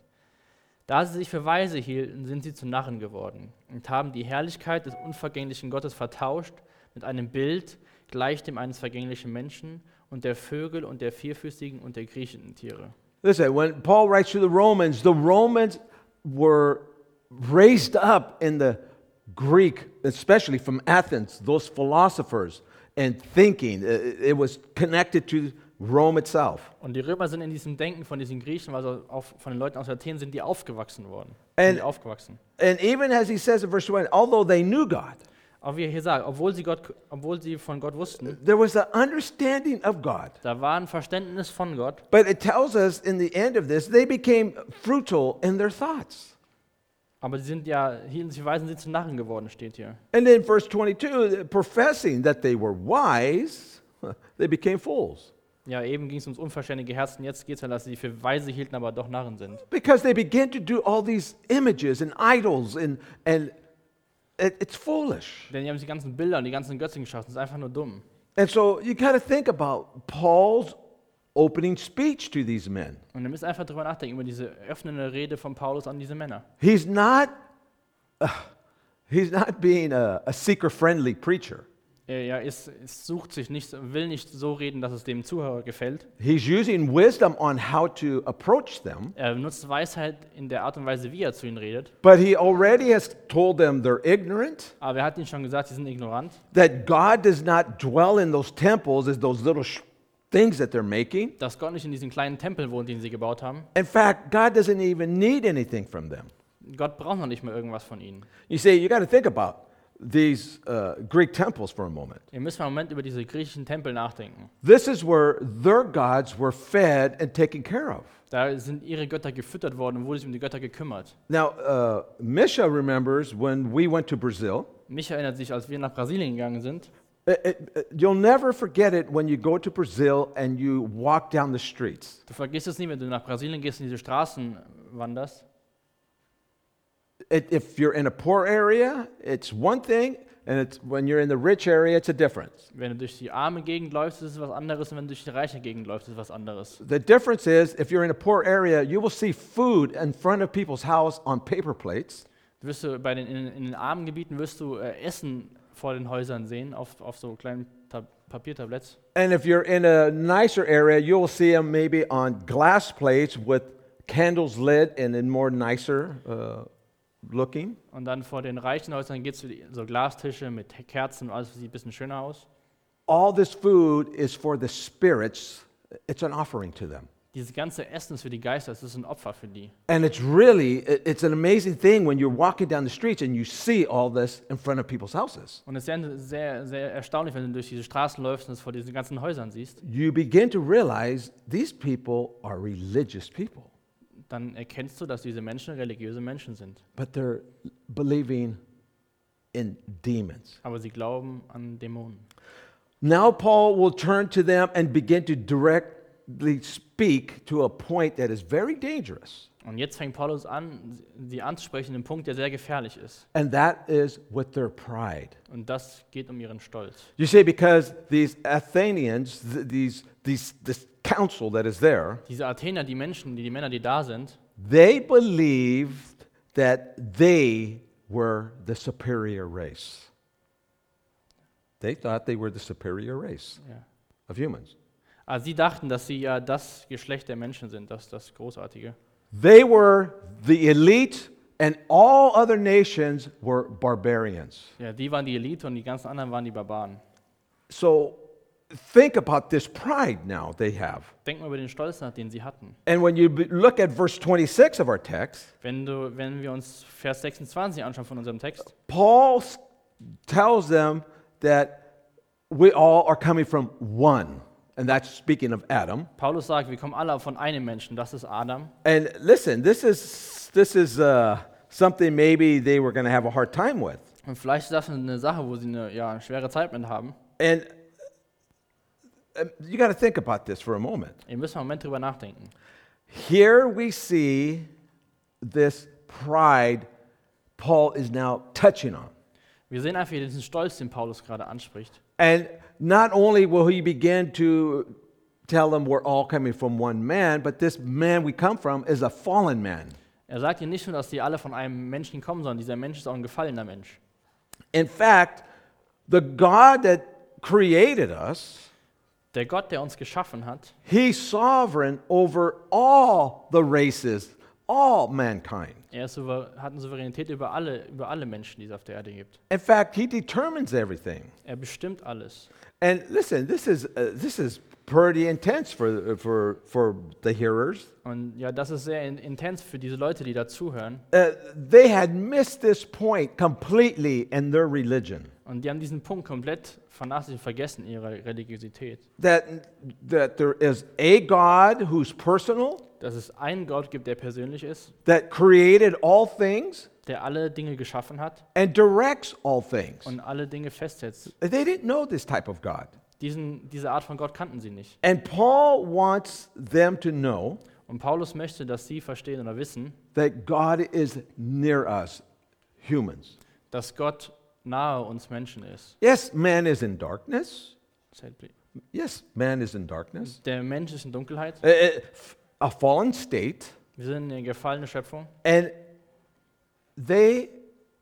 Da sie sich für weise hielten, sind sie zu Narren geworden und haben die Herrlichkeit des unvergänglichen Gottes vertauscht mit einem Bild, gleich dem eines vergänglichen Menschen und der Vögel und der vierfüßigen und der kriechenden Tiere. Listen, when Paul writes to the Romans, the Romans were raised up in the Greek, especially from Athens, those philosophers and thinking. It it was connected to Rome itself. Und die Römer sind in diesem Denken von diesen Griechen, also auch von den Leuten aus Athen, sind die aufgewachsen worden. Sind And- die aufgewachsen. And even as he says in verse twenty, although they knew God, Aber wie er hier sagt, obwohl sie, Gott, obwohl sie von Gott wussten, there was an understanding of God. da war ein Verständnis von Gott. But it tells us in the end of this, they became fruitful in their thoughts. Aber sie sind ja, hielten sich weisen, sie zu Narren geworden, steht hier. And then verse twenty-two, professing that they were wise, they became fools. Ja, eben ging es ums unverständige Herzen, jetzt geht es ja, dass sie für weise hielten, aber doch Narren sind. Because they begin to do all these images and idols, and, and it, it's foolish. Denn die haben die ganzen Bilder und die ganzen Götzen geschaffen, das ist einfach nur dumm. And so you got to think about Paul's opening speech to these men. Und ihr müsst einfach drüber nachdenken, über diese öffnende Rede von Paulus an diese Männer. He's not, uh, he's not being a, a seeker-friendly preacher. Er ja, ist, ist, sucht sich nicht, will nicht so reden, dass es dem Zuhörer gefällt. He's using wisdom on how to approach them, Er benutzt Weisheit in der Art und Weise, wie er zu ihnen redet. but he already has told them they're ignorant, Aber er hat ihnen schon gesagt, sie sind ignorant. that God does not dwell in those temples as those little sh- things that they're making. Dass Gott nicht in diesen kleinen Tempeln wohnt, den sie gebaut haben. In fact, God doesn't even need anything from them. Gott braucht noch nicht mehr irgendwas von ihnen. You see, you got to think about these uh, Greek temples for a moment. Ihr müsst mal einen Moment über diese griechischen Tempel nachdenken. This is where their gods were fed and taken care of. Da sind ihre Götter gefüttert worden und wurde sich um die Götter gekümmert. Now, uh, Misha remembers when we went to Brazil. Mich erinnert sich, als wir nach Brasilien gegangen sind, It- it- it- you'll never forget it when you go to Brazil and you walk down the streets. du vergisst es nie, wenn du nach Brasilien gehst und diese Straßen wanderst. It, if you're in a poor area, it's one thing, and it's when you're in the rich area, it's a difference. Wenn du durch die arme Gegend läufst, ist es was anderes, und wenn du durch die reiche Gegend läufst, ist es was anderes. The difference is, if you're in a poor area, you will see food in front of people's house on paper plates. Wirst du bei den, in, in den armen Gebieten wirst du äh, Essen vor den Häusern sehen, auf, auf so kleinen Tab Papiertabletts. And if you're in a nicer area, you will see them maybe on glass plates with candles lit and in more nicer uh, looking. Und dann vor den reichen Häusern gibt es so Glastische mit Kerzen und alles sieht ein bisschen schöner aus. All this food is for the spirits. It's an offering to them. Dieses ganze Essen ist für die Geister, es ist ein Opfer für die. And it's really, it- it's an amazing thing when you're walking down the streets and you see all this in front of people's houses. Und es ist sehr, sehr, sehr erstaunlich, wenn du durch diese Straßen läufst und es vor diesen ganzen Häusern siehst. You begin to realize these people are religious people, Dann erkennst du, dass diese Menschen religiöse Menschen sind. but they're believing in demons. Aber sie glauben an Dämonen. Now Paul will turn to them and begin to directly speak to a point that is very dangerous. Und jetzt fängt Paulus an, sie anzusprechen, einen Punkt, der sehr gefährlich ist. And that is with their pride. Und das geht um ihren Stolz. You see, because these Athenians, th- these, these, this council that is there, Diese Athener, die Menschen, die, die Männer, die da sind, they believed that they were the superior race. They thought they were the superior race ja. of humans. Also sie dachten, dass sie ja das Geschlecht der Menschen sind, das das Großartige. They were the elite, and all other nations were barbarians. Ja, die waren die Elite und die ganzen anderen waren die Barbaren. So think about this pride now they have. Denk mal über den Stolz nach, den sie hatten. And when you be- look at verse twenty-six of our text, Wenn, du, wenn wir uns Vers sechsundzwanzig anschauen von unserem Text, Paul s- tells them that we all are coming from one, and that's speaking of Adam. Paulus sagt, wir kommen alle von einem Menschen, das ist Adam. And listen, this is this is uh, something maybe they were going to have a hard time with. Und vielleicht ist das eine Sache, wo sie eine ja, schwere Zeit mit haben. And uh, you got to think about this for a moment. Ihr müsst mal einen Moment drüber nachdenken. Here we see this pride Paul is now touching on. Wir sehen einfach hier diesen Stolz, den Paulus gerade anspricht. And not only will he begin to tell them we're all coming from one man, but this man we come from is a fallen man. Er sagt hier nicht nur, dass die alle von einem Menschen kommen, sondern dieser Mensch ist auch ein gefallener Mensch. In fact, the God that created us, Der Gott, der uns geschaffen hat, he's sovereign over all the races, all mankind. er ist souver- hat eine Souveränität über alle, über alle Menschen, die es auf der Erde gibt. In fact, he determines everything. Er bestimmt alles. And listen, this is uh, this is pretty intense for for for the hearers. Und ja, das ist sehr in, intens für diese Leute, die da zuhören. Uh, they had missed this point completely in their religion. Und die haben diesen Punkt komplett vernachlässigt, vergessen in ihrer Religiosität. That that there is a God who's personal, Dass es einen Gott gibt, der persönlich ist, that created all things der alle Dinge geschaffen hat and directs all things. und alle Dinge festsetzt. They didn't know this type of God. Diesen, diese Art von Gott kannten sie nicht. And Paul wants them to know Und Paulus möchte, dass sie verstehen oder wissen, that God is near us, humans. dass Gott nahe uns Menschen ist. Yes, man is in darkness. Say it, please. Yes, man is in darkness. Der Mensch ist in Dunkelheit. Uh, uh, f- A fallen state. Wir sind eine gefallene Schöpfung. And they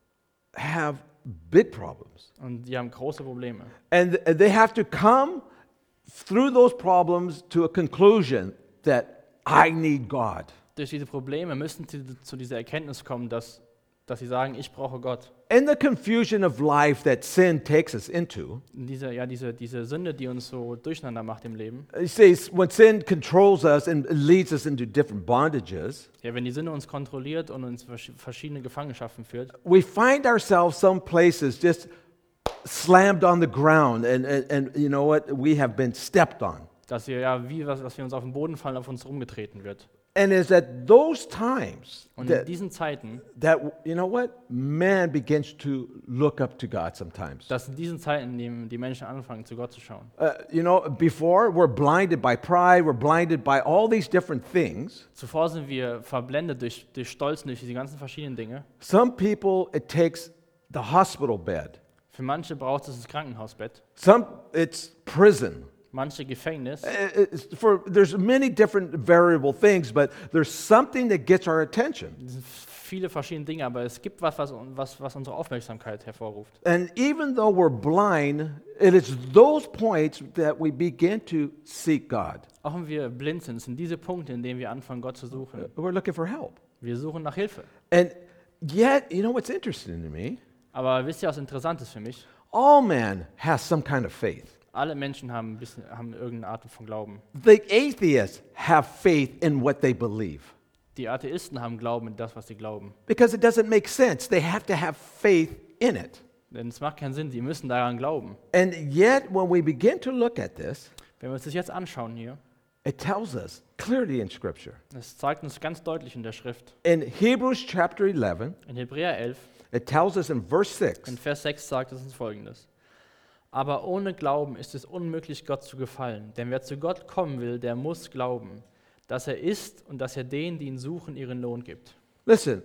have big problems. Und die haben große Probleme. And th- they have to come through those problems to a conclusion that I need God. Durch diese Probleme müssen sie zu dieser Erkenntnis kommen, dass, dass sie sagen, ich brauche Gott. In the confusion of life that sin takes us into, In dieser, ja, diese, diese Sünde, die uns so durcheinander macht im Leben. you see, when sin controls us and leads us into different bondages, Ja, wenn die Sünde uns kontrolliert und uns vers- verschiedene Gefangenschaften führt, we find ourselves some places just slammed on the ground and, and, and you know what, we have been stepped on. dass wir ja wie was, dass wir uns auf den Boden fallen, auf uns rumgetreten wird. And it's at those times Und in that, diesen Zeiten, that, you know what, man begins to look up to God sometimes. dass in diesen Zeiten die, die Menschen anfangen, zu Gott zu schauen. Uh, you know, before we're blinded by pride, we're blinded by all these different things. Zuvor sind wir verblendet durch, durch Stolz, durch diese ganzen verschiedenen Dinge. Some people, it takes the hospital bed. Für manche braucht es das Krankenhausbett, Some, it's prison. manche Gefängnis. Uh, it's for, there's many different variable things, but there's something that gets our attention. Es sind viele verschiedene Dinge, aber es gibt was, was, was, was unsere Aufmerksamkeit hervorruft. And even though we're blind, it is those points that we begin to seek God. Auch wenn wir blind sind, sind diese Punkte, in denen wir anfangen, Gott zu suchen. We're looking for help. Wir suchen nach Hilfe. And yet, you know what's interesting to me? Aber wisst ihr, was interessant ist für mich? All man has some kind of faith. Alle Menschen haben, ein bisschen, haben irgendeine Art von Glauben. The atheists have faith in what they believe Die Atheisten haben Glauben in das, was sie glauben. because it doesn't make sense. They have to have faith in it. Denn es macht keinen Sinn, sie müssen daran glauben. And yet, when we begin to look at this, Wenn wir uns das jetzt anschauen hier, it tells us clearly in Scripture. das zeigt uns ganz deutlich in der Schrift. In Hebrews chapter eleven, In Hebräer elf, it tells us in verse six, in Vers sechs sagt es uns Folgendes. Aber ohne Glauben ist es unmöglich, Gott zu gefallen. Denn wer zu Gott kommen will, der muss glauben, dass er ist und dass er denen, die ihn suchen, ihren Lohn gibt. listen,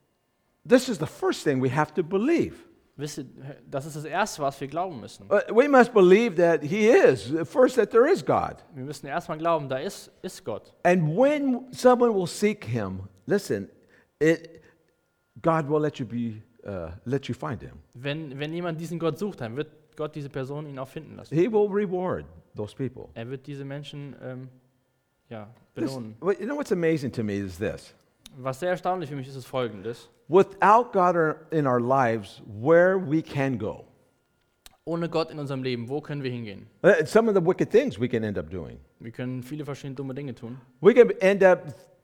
this is the first thing we have to believe. Wisst ihr, das ist das Erste, was wir glauben müssen. Uh, we must believe that He is, first, that there is God. Wir müssen erstmal glauben, da ist, ist Gott. And when someone will seek Him, listen, it, God will let you, be, uh, let you find Him. Wenn, wenn jemand diesen Gott sucht, dann wird Gott diese Person ihn auch finden lassen. He will reward those people. Er wird diese Menschen ähm, ja, This- belohnen. well, you know what's amazing to me is this. Was sehr erstaunlich für mich ist, ist Folgendes. Without God or- in our lives, where we can go. Ohne Gott in unserem Leben, wo können wir hingehen? Uh, some of the wicked things we can end up doing. Wir können viele verschiedene dumme Dinge tun. We can end up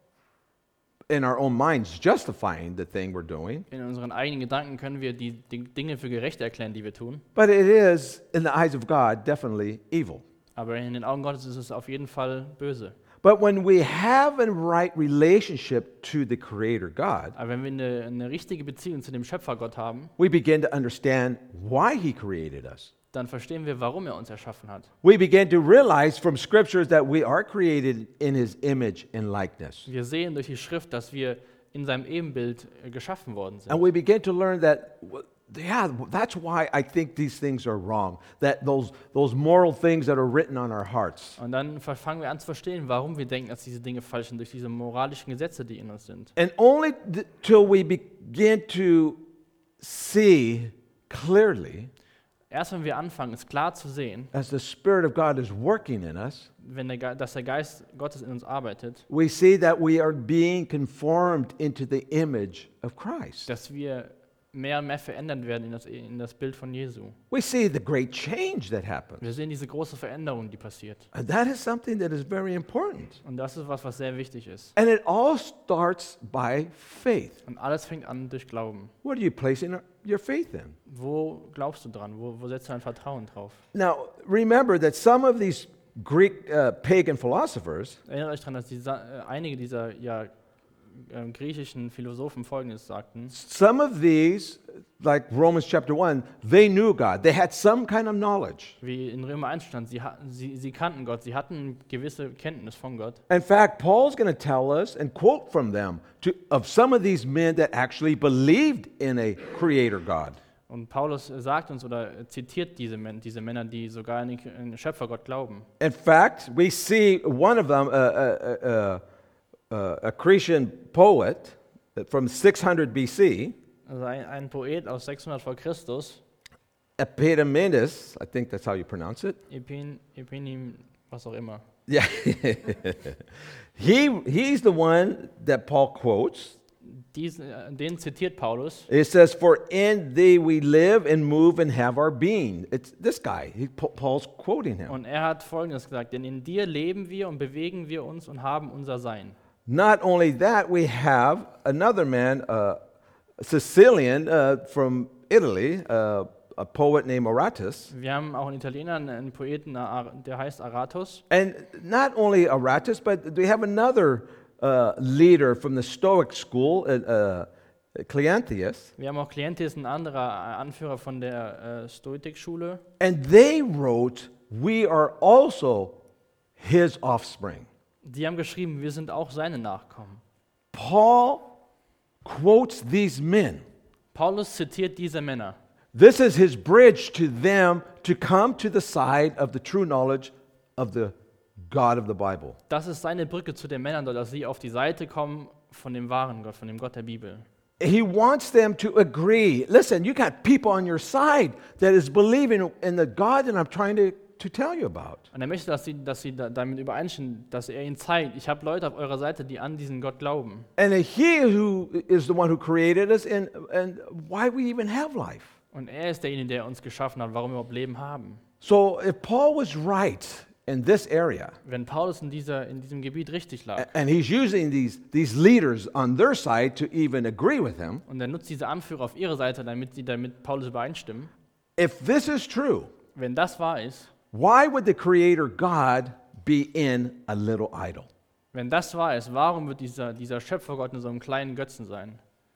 in our own minds justifying the thing we're doing, In unseren eigenen Gedanken können wir die, die Dinge für gerecht erklären, die wir tun. but it is, in the eyes of God, definitely evil. Aber in den Augen Gottes ist es auf jeden Fall böse. But when we have a right relationship to the Creator God, Aber wenn wir eine, eine richtige Beziehung zu dem Schöpfer Gott haben, we begin to understand why He created us. dann verstehen wir, warum er uns erschaffen hat. We begin to realize from scriptures that we are created in His image and likeness. Wir sehen durch die Schrift, dass wir in seinem Ebenbild äh, geschaffen worden sind. And we begin to learn that, w- yeah, that's why I think these things are wrong. That those, those moral things that are written on our hearts. Und dann ver- fangen wir an zu verstehen, warum wir denken, dass diese Dinge falsch sind, durch diese moralischen Gesetze, die in uns sind. And only th- till we begin to see clearly, Erst wenn wir anfangen, es klar zu sehen, as the Spirit of God is working in us, wenn der Ge dass der Geist Gottes in uns arbeitet, we see that we are being conformed into the image of Christ. dass wir mehr und mehr verändert werden in das, in das Bild von Jesu. We see the great change that happens. Wir sehen diese große Veränderung, die passiert. And that is something that is very important. Und das ist was, was sehr wichtig ist. And it all starts by faith. Und alles fängt an durch Glauben. What are you placing your faith in? Wo glaubst du dran? Wo, wo setzt du dein Vertrauen drauf? Now, remember that some of these Greek uh, pagan philosophers, Erinnert euch daran, dass die, Sa- äh, einige dieser ja, äh, griechischen Philosophen Folgendes sagten. some of these, like Romans chapter one, they knew God. They had some kind of knowledge. Wie in Römer eins stand, sie, ha- sie, sie kannten Gott, sie hatten gewisse Kenntnis von Gott. In fact, Paul's going to tell us and quote from them to, of some of these men that actually believed in a creator God. Und Paulus äh, sagt uns oder äh, zitiert diese, Men diese Männer, die sogar an den K- an den Schöpfergott glauben. In fact, we see one of them, uh, uh, uh, uh, a Cretan poet from six hundred B C, Also ein, ein Poet aus sechshundert vor Christus, Epimenides, I think that's how you pronounce it. Epin, Epinim, was auch immer. Yeah. he, he's the one that Paul quotes. Diesen, äh, den zitiert Paulus. It says, "For in thee we live and move and have our being." It's this guy. He, Pa- Paul's quoting him. Und er hat Folgendes gesagt, denn in dir leben wir und bewegen wir uns und haben unser Sein. Not only that, we have another man, uh, Sicilian uh, from Italy, uh, a poet named Aratus. Wir haben auch einen Italiener, einen Poeten, der heißt Aratus. And not only Aratus, but we have another uh, leader from the Stoic school, uh, uh, Cleanthes. Wir haben auch Cleanthes, ein anderer Anführer von der äh, Stoikschule. And they wrote, "We are also his offspring." Die haben geschrieben, wir sind auch seine Nachkommen. Paul quotes these men. Paulus zitiert diese Männer. This is his bridge to them to come to the side of the true knowledge of the God of the Bible. Das ist seine Brücke zu den Männern, dass sie auf die Seite kommen von dem wahren Gott, von dem Gott der Bibel. He wants them to agree. Listen, you got people on your side that is believing in the God that I'm trying to, to tell you about. Und er möchte, dass sie, dass sie da, damit übereinstimmen, dass er ihnen zeigt, ich habe Leute auf eurer Seite, die an diesen Gott glauben. And he who is the one who created us and, and why we even have life. Und er ist derjenige, der uns geschaffen hat, warum wir überhaupt Leben haben. So if Paul was right in this area, Wenn Paulus in, dieser, in diesem Gebiet richtig lag and he's using these, these leaders on their side to even agree with him, und er nutzt diese Anführer auf ihre Seite, damit sie damit Paulus übereinstimmen, if this is true, wenn das wahr ist, why would the creator God be in a little idol? wenn das wahr ist, warum wird dieser, dieser Schöpfergott in so einem kleinen Götzen sein?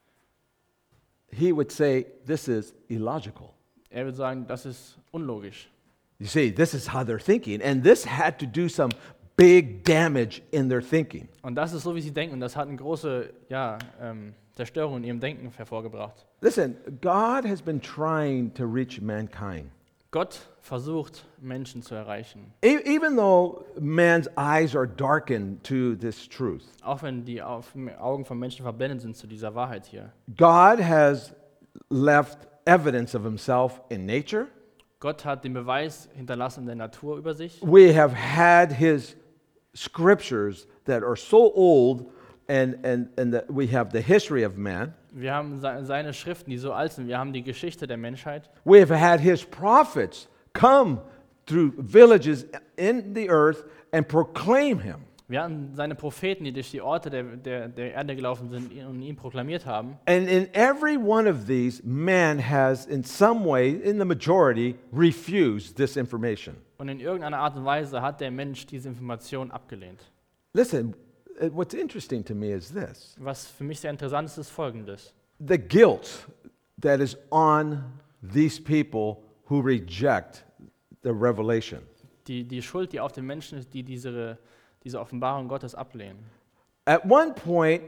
He would say, this is illogical. Er würde sagen, das ist unlogisch. You see, this is how they're thinking, and this had to do some big damage in their thinking. Und das ist so, wie sie denken, und das hat eine große ja, ähm, Zerstörung in ihrem Denken hervorgebracht. Listen, God has been trying to reach mankind. Gott versucht, Menschen zu erreichen. E- even though man's eyes are darkened to this truth, Auch wenn die Auf- Augen von Menschen verblendet sind zu dieser Wahrheit hier. God has left evidence of himself in nature. Gott hat den Beweis hinterlassen in der Natur über sich. We have had his scriptures that are so old, and, and, and that we have the history of man. Wir haben se- seine Schriften, die so alt sind. Wir haben die Geschichte der Menschheit. We have had his prophets come through villages in the earth and proclaim him. Wir hatten seine Propheten, die durch die Orte der, der, der Erde gelaufen sind und ihn proklamiert haben. And in every one of these, man has in some way, in the majority, refused this information. Und in irgendeiner Art und Weise hat der Mensch diese Information abgelehnt. Listen, uh, what's interesting to me is this. Was für mich sehr interessant ist, ist Folgendes. The guilt that is on these people who reject the revelation. Die, die Schuld, die auf den Menschen ist, die diese, diese Offenbarung Gottes ablehnen. At one point, f-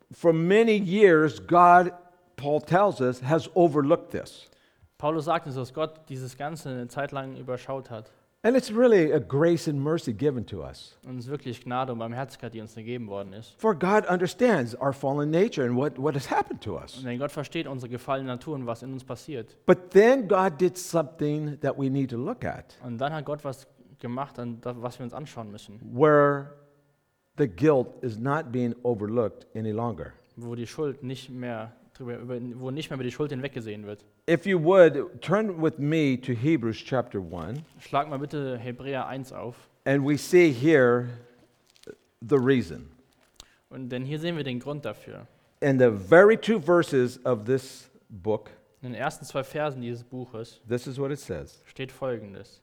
for many years, God, Paul tells us, has overlooked this. Paulus sagt uns, dass Gott dieses Ganze eine Zeit lang überschaut hat. And it's really a grace and mercy given to us. Und es ist wirklich Gnade und Barmherzigkeit, die uns gegeben worden ist. For God understands our fallen nature and what, what has happened to us. Und denn Gott versteht unsere gefallene Natur und was in uns passiert. But then God did something that we need to look at, Und dann hat Gott was gemacht, an das, was wir uns anschauen müssen, where the guilt is not being overlooked any longer. wo die Schuld nicht mehr drüber, über, wo nicht mehr über die Schuld hinweggesehen wird. If you would, turn with me to Hebrews chapter one, Schlag mal bitte Hebräer eins auf. and we see here the reason. Und denn hier sehen wir den Grund dafür. In the very two verses of this book, In den ersten zwei Versen dieses Buches this is what it says. steht Folgendes.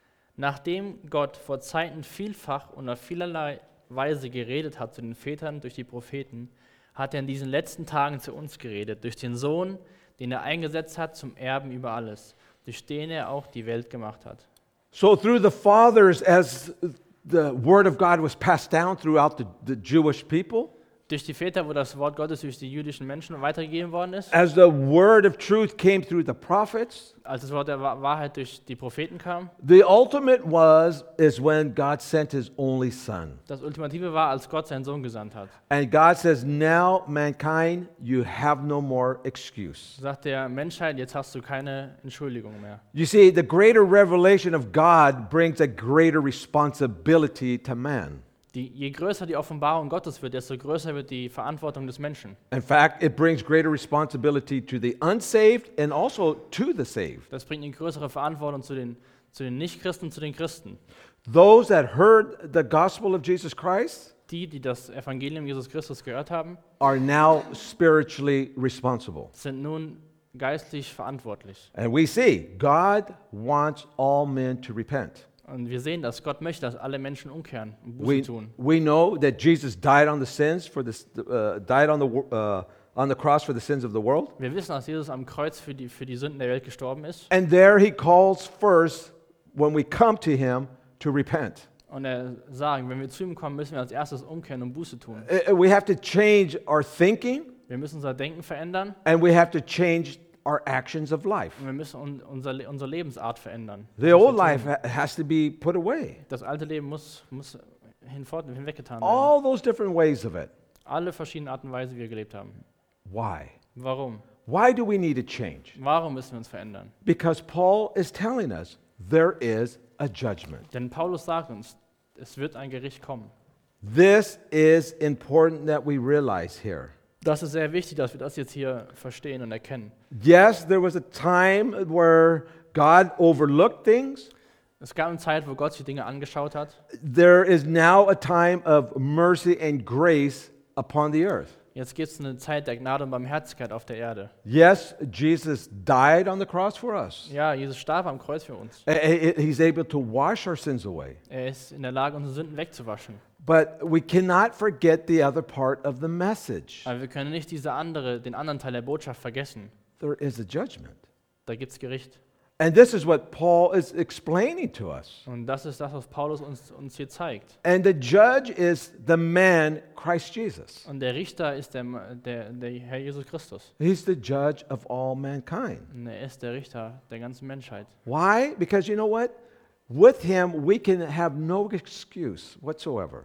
Nachdem Gott vor Zeiten vielfach und auf vielerlei Weise geredet hat zu den Vätern durch die Propheten, hat er in diesen letzten Tagen zu uns geredet, durch den Sohn, den er eingesetzt hat zum Erben über alles, durch den er auch die Welt gemacht hat. So through the fathers, as the word of God was passed down throughout the, the Jewish people, Durch die Väter, wo das Wort Gottes durch die jüdischen Menschen weitergegeben worden ist, as the word of truth came through the prophets, als das Wort der Wa- Wahrheit durch die Propheten kam. the ultimate was is when God sent his only son. Das Ultimative war, als Gott seinen Sohn gesandt hat. And God says, now mankind, you have no more excuse. Sagt der Menschheit, jetzt hast du keine Entschuldigung mehr. You see, the greater revelation of God brings a greater responsibility to man. Die, je größer die Offenbarung Gottes wird, desto größer wird die Verantwortung des Menschen. In fact, it brings greater responsibility to the unsaved and also to the saved. Das bringt eine größere Verantwortung zu den, zu den Nichtchristen und zu den Christen. Those that heard the gospel of Jesus Christ Die, die das Evangelium Jesus Christus gehört haben, are now spiritually responsible. sind nun geistlich verantwortlich. And we see God wants all men to repent. Und wir sehen, dass Gott möchte, dass alle Menschen umkehren und Buße We, tun. we know that Jesus died on the sins for the, uh, died on the, wo- uh, on the cross for the sins of the world. Wir wissen, dass Jesus am Kreuz für die, für die Sünden der Welt gestorben ist. And there he calls first, when we come to him, to repent. Und er sagt, wenn wir zu ihm kommen, müssen wir als erstes umkehren und Buße tun. Uh, We have to change our thinking, Wir müssen unser Denken verändern and we have to change our actions of life. und wir müssen un, unser, Le- unsere Lebensart verändern. The old life ha- has to be put away. Das alte Leben muss, muss hinfort, hinweggetan werden. All those different ways of it. Alle verschiedenen Arten und Weisen, wie wir gelebt haben. Why? Warum? Why do we need to change? Warum müssen wir uns verändern? Because Paul is telling us there is a judgment. Denn Paulus sagt uns, es wird ein Gericht kommen. This is important that we realize here. Das ist sehr wichtig, dass wir das jetzt hier verstehen und erkennen. Yes, there was a time where God overlooked things. Es gab eine Zeit, wo Gott sich Dinge angeschaut hat. There is now a time of mercy and grace upon the earth. Jetzt gibt es eine Zeit der Gnade und Barmherzigkeit auf der Erde. Yes, Jesus died on the cross for us. Ja, Jesus starb am Kreuz für uns. Uh, he- He's able to wash our sins away. Er ist in der Lage, unsere Sünden wegzuwaschen. But we cannot forget the other part of the message. Aber wir können nicht diese andere, den anderen Teil der Botschaft vergessen. There is a judgment. Da gibt es Gericht. And this is what Paul is explaining to us. Und das ist das, was Paulus uns, uns hier zeigt. And the judge is the man, Christ Jesus. Und der Richter ist der, der, der Herr Jesus Christus. He's the judge of all mankind. Und er ist der Richter der ganzen Menschheit. Why? Because you know what? With him, we can have no excuse whatsoever.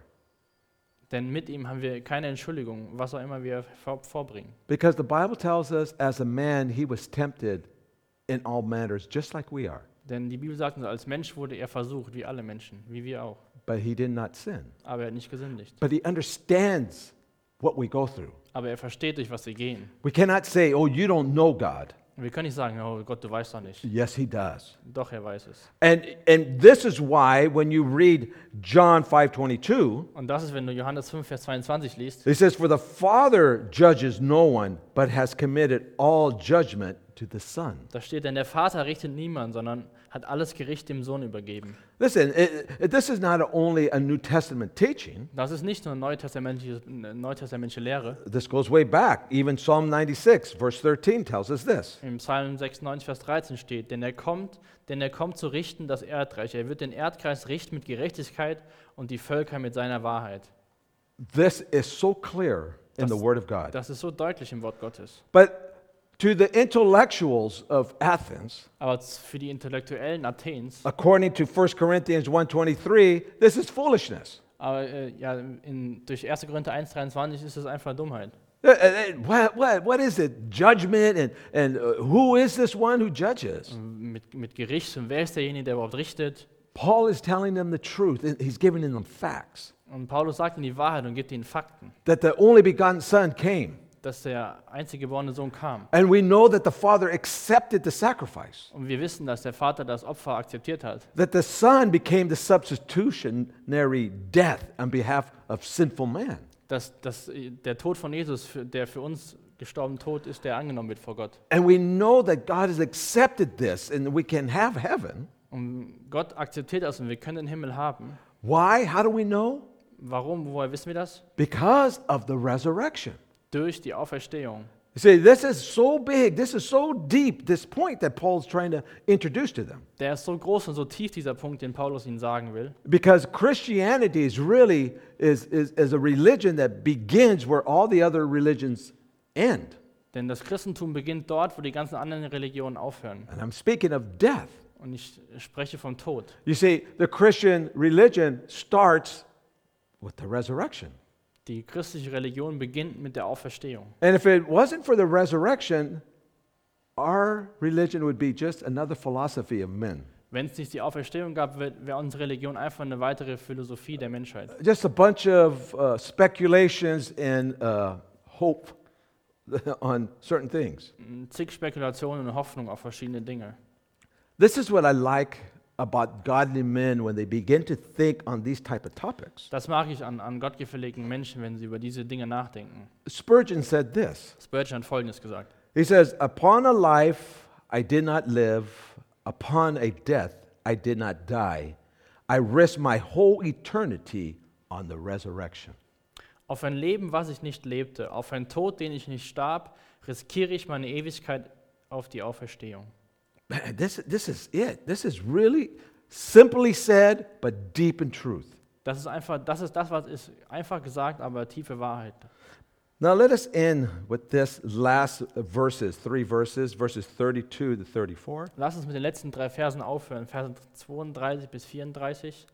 Denn mit ihm haben wir keine Entschuldigung, was auch immer wir vor, vorbringen. Because the Bible tells us, as a man, he was tempted in all matters, just like we are. Denn die Bibel sagt uns, als Mensch wurde er versucht, wie alle Menschen, wie wir auch. But he did not sin. Aber er hat nicht gesündigt. But he understands what we go through. Aber er versteht, durch was wir gehen. We cannot say, oh, you don't know God. Und wir können nicht sagen, oh Gott, du weißt doch nicht. Yes, he does. Doch, er weiß es. And, and this is why when you read John five twenty-two, Und das ist, wenn du Johannes fünf, Vers zweiundzwanzig liest, it says, for the Father judges no one, but has committed all judgment to the Son. da steht, denn der Vater richtet niemand, sondern hat alles Gericht dem Sohn übergeben. Listen, it, it- this is not only a New Testament teaching. Das ist nicht nur neutestamentliche, neutestamentliche Lehre. This goes way back. Even Psalm ninety-six, verse thirteen tells us this. Im Psalm sechsundneunzig, Vers dreizehn steht, denn er kommt, denn er kommt zu richten das Erdreich. Er wird den Erdkreis richten mit Gerechtigkeit und die Völker mit seiner Wahrheit. This is so clear in the Das- Word of God. Das ist so deutlich im Wort Gottes. But to the intellectuals of Athens, Aber z- für die Intellektuellen Athens, according to First Corinthians one twenty-three, this is foolishness. aber äh, ja, in, durch erster Korinther eins dreiundzwanzig ist es einfach Dummheit. Uh, uh, What, what, what is it? Judgment, and, and uh, who is this one who judges? Mit, mit Gericht und wer ist derjenige, der überhaupt richtet? Paul is telling them the truth. and He's giving them facts. Und Paulus sagt ihnen die Wahrheit und gibt ihnen Fakten, That the only begotten Son came. dass der einzig geborene Sohn kam. And we know that the Father accepted the sacrifice. Und wir wissen, dass der Vater das Opfer akzeptiert hat. That the Son became the substitutionary death on behalf of sinful man. Dass, dass äh, der Tod von Jesus, für, der für uns gestorben Tod ist, der angenommen wird vor Gott. And we know that God has accepted this and we can have heaven. Und Gott akzeptiert das und wir können den Himmel haben. Why? How do we know? Warum? Woher wissen wir das? Because of the resurrection. Durch die Auferstehung. You see, this is so big, this is so deep, this point that Paul's trying to introduce to them. Der ist so groß und so tief, dieser Punkt, den Paulus ihnen sagen will. Because Christianity is really is, is, is a religion that begins where all the other religions end. Denn das Christentum beginnt dort, wo die ganzen anderen Religionen aufhören. And I'm speaking of death. Und ich spreche vom Tod. You see, the Christian religion starts with the resurrection. Die christliche Religion beginnt mit der Auferstehung. And if it wasn't for the resurrection, our religion would be just another philosophy of men. Wenn es nicht die Auferstehung gab, wäre unsere Religion einfach eine weitere Philosophie der Menschheit. Just a bunch of uh, speculations and uh, hope on certain things. Zig Spekulationen und Hoffnung auf verschiedene Dinge. This is what I like about godly men when they begin to think on these type of topics. Das mag ich an, an gottgefälligen Menschen, wenn sie über diese Dinge nachdenken. Spurgeon said this. Spurgeon hat Folgendes gesagt. He says, "Upon a life I did not live, upon a death I did not die. I risked my whole eternity on the resurrection." Auf ein Leben, was ich nicht lebte, auf einen Tod, den ich nicht starb, riskiere ich meine Ewigkeit auf die Auferstehung. Man, this, this is it. This is really simply said, but deep in truth. Das ist einfach, das ist das, was ist einfach gesagt, aber tiefe Wahrheit. Now let us end with this last verses, three verses, verses thirty-two to thirty-four. Lass uns mit den letzten drei Versen aufhören, Verse zweiunddreißig bis vierunddreißig.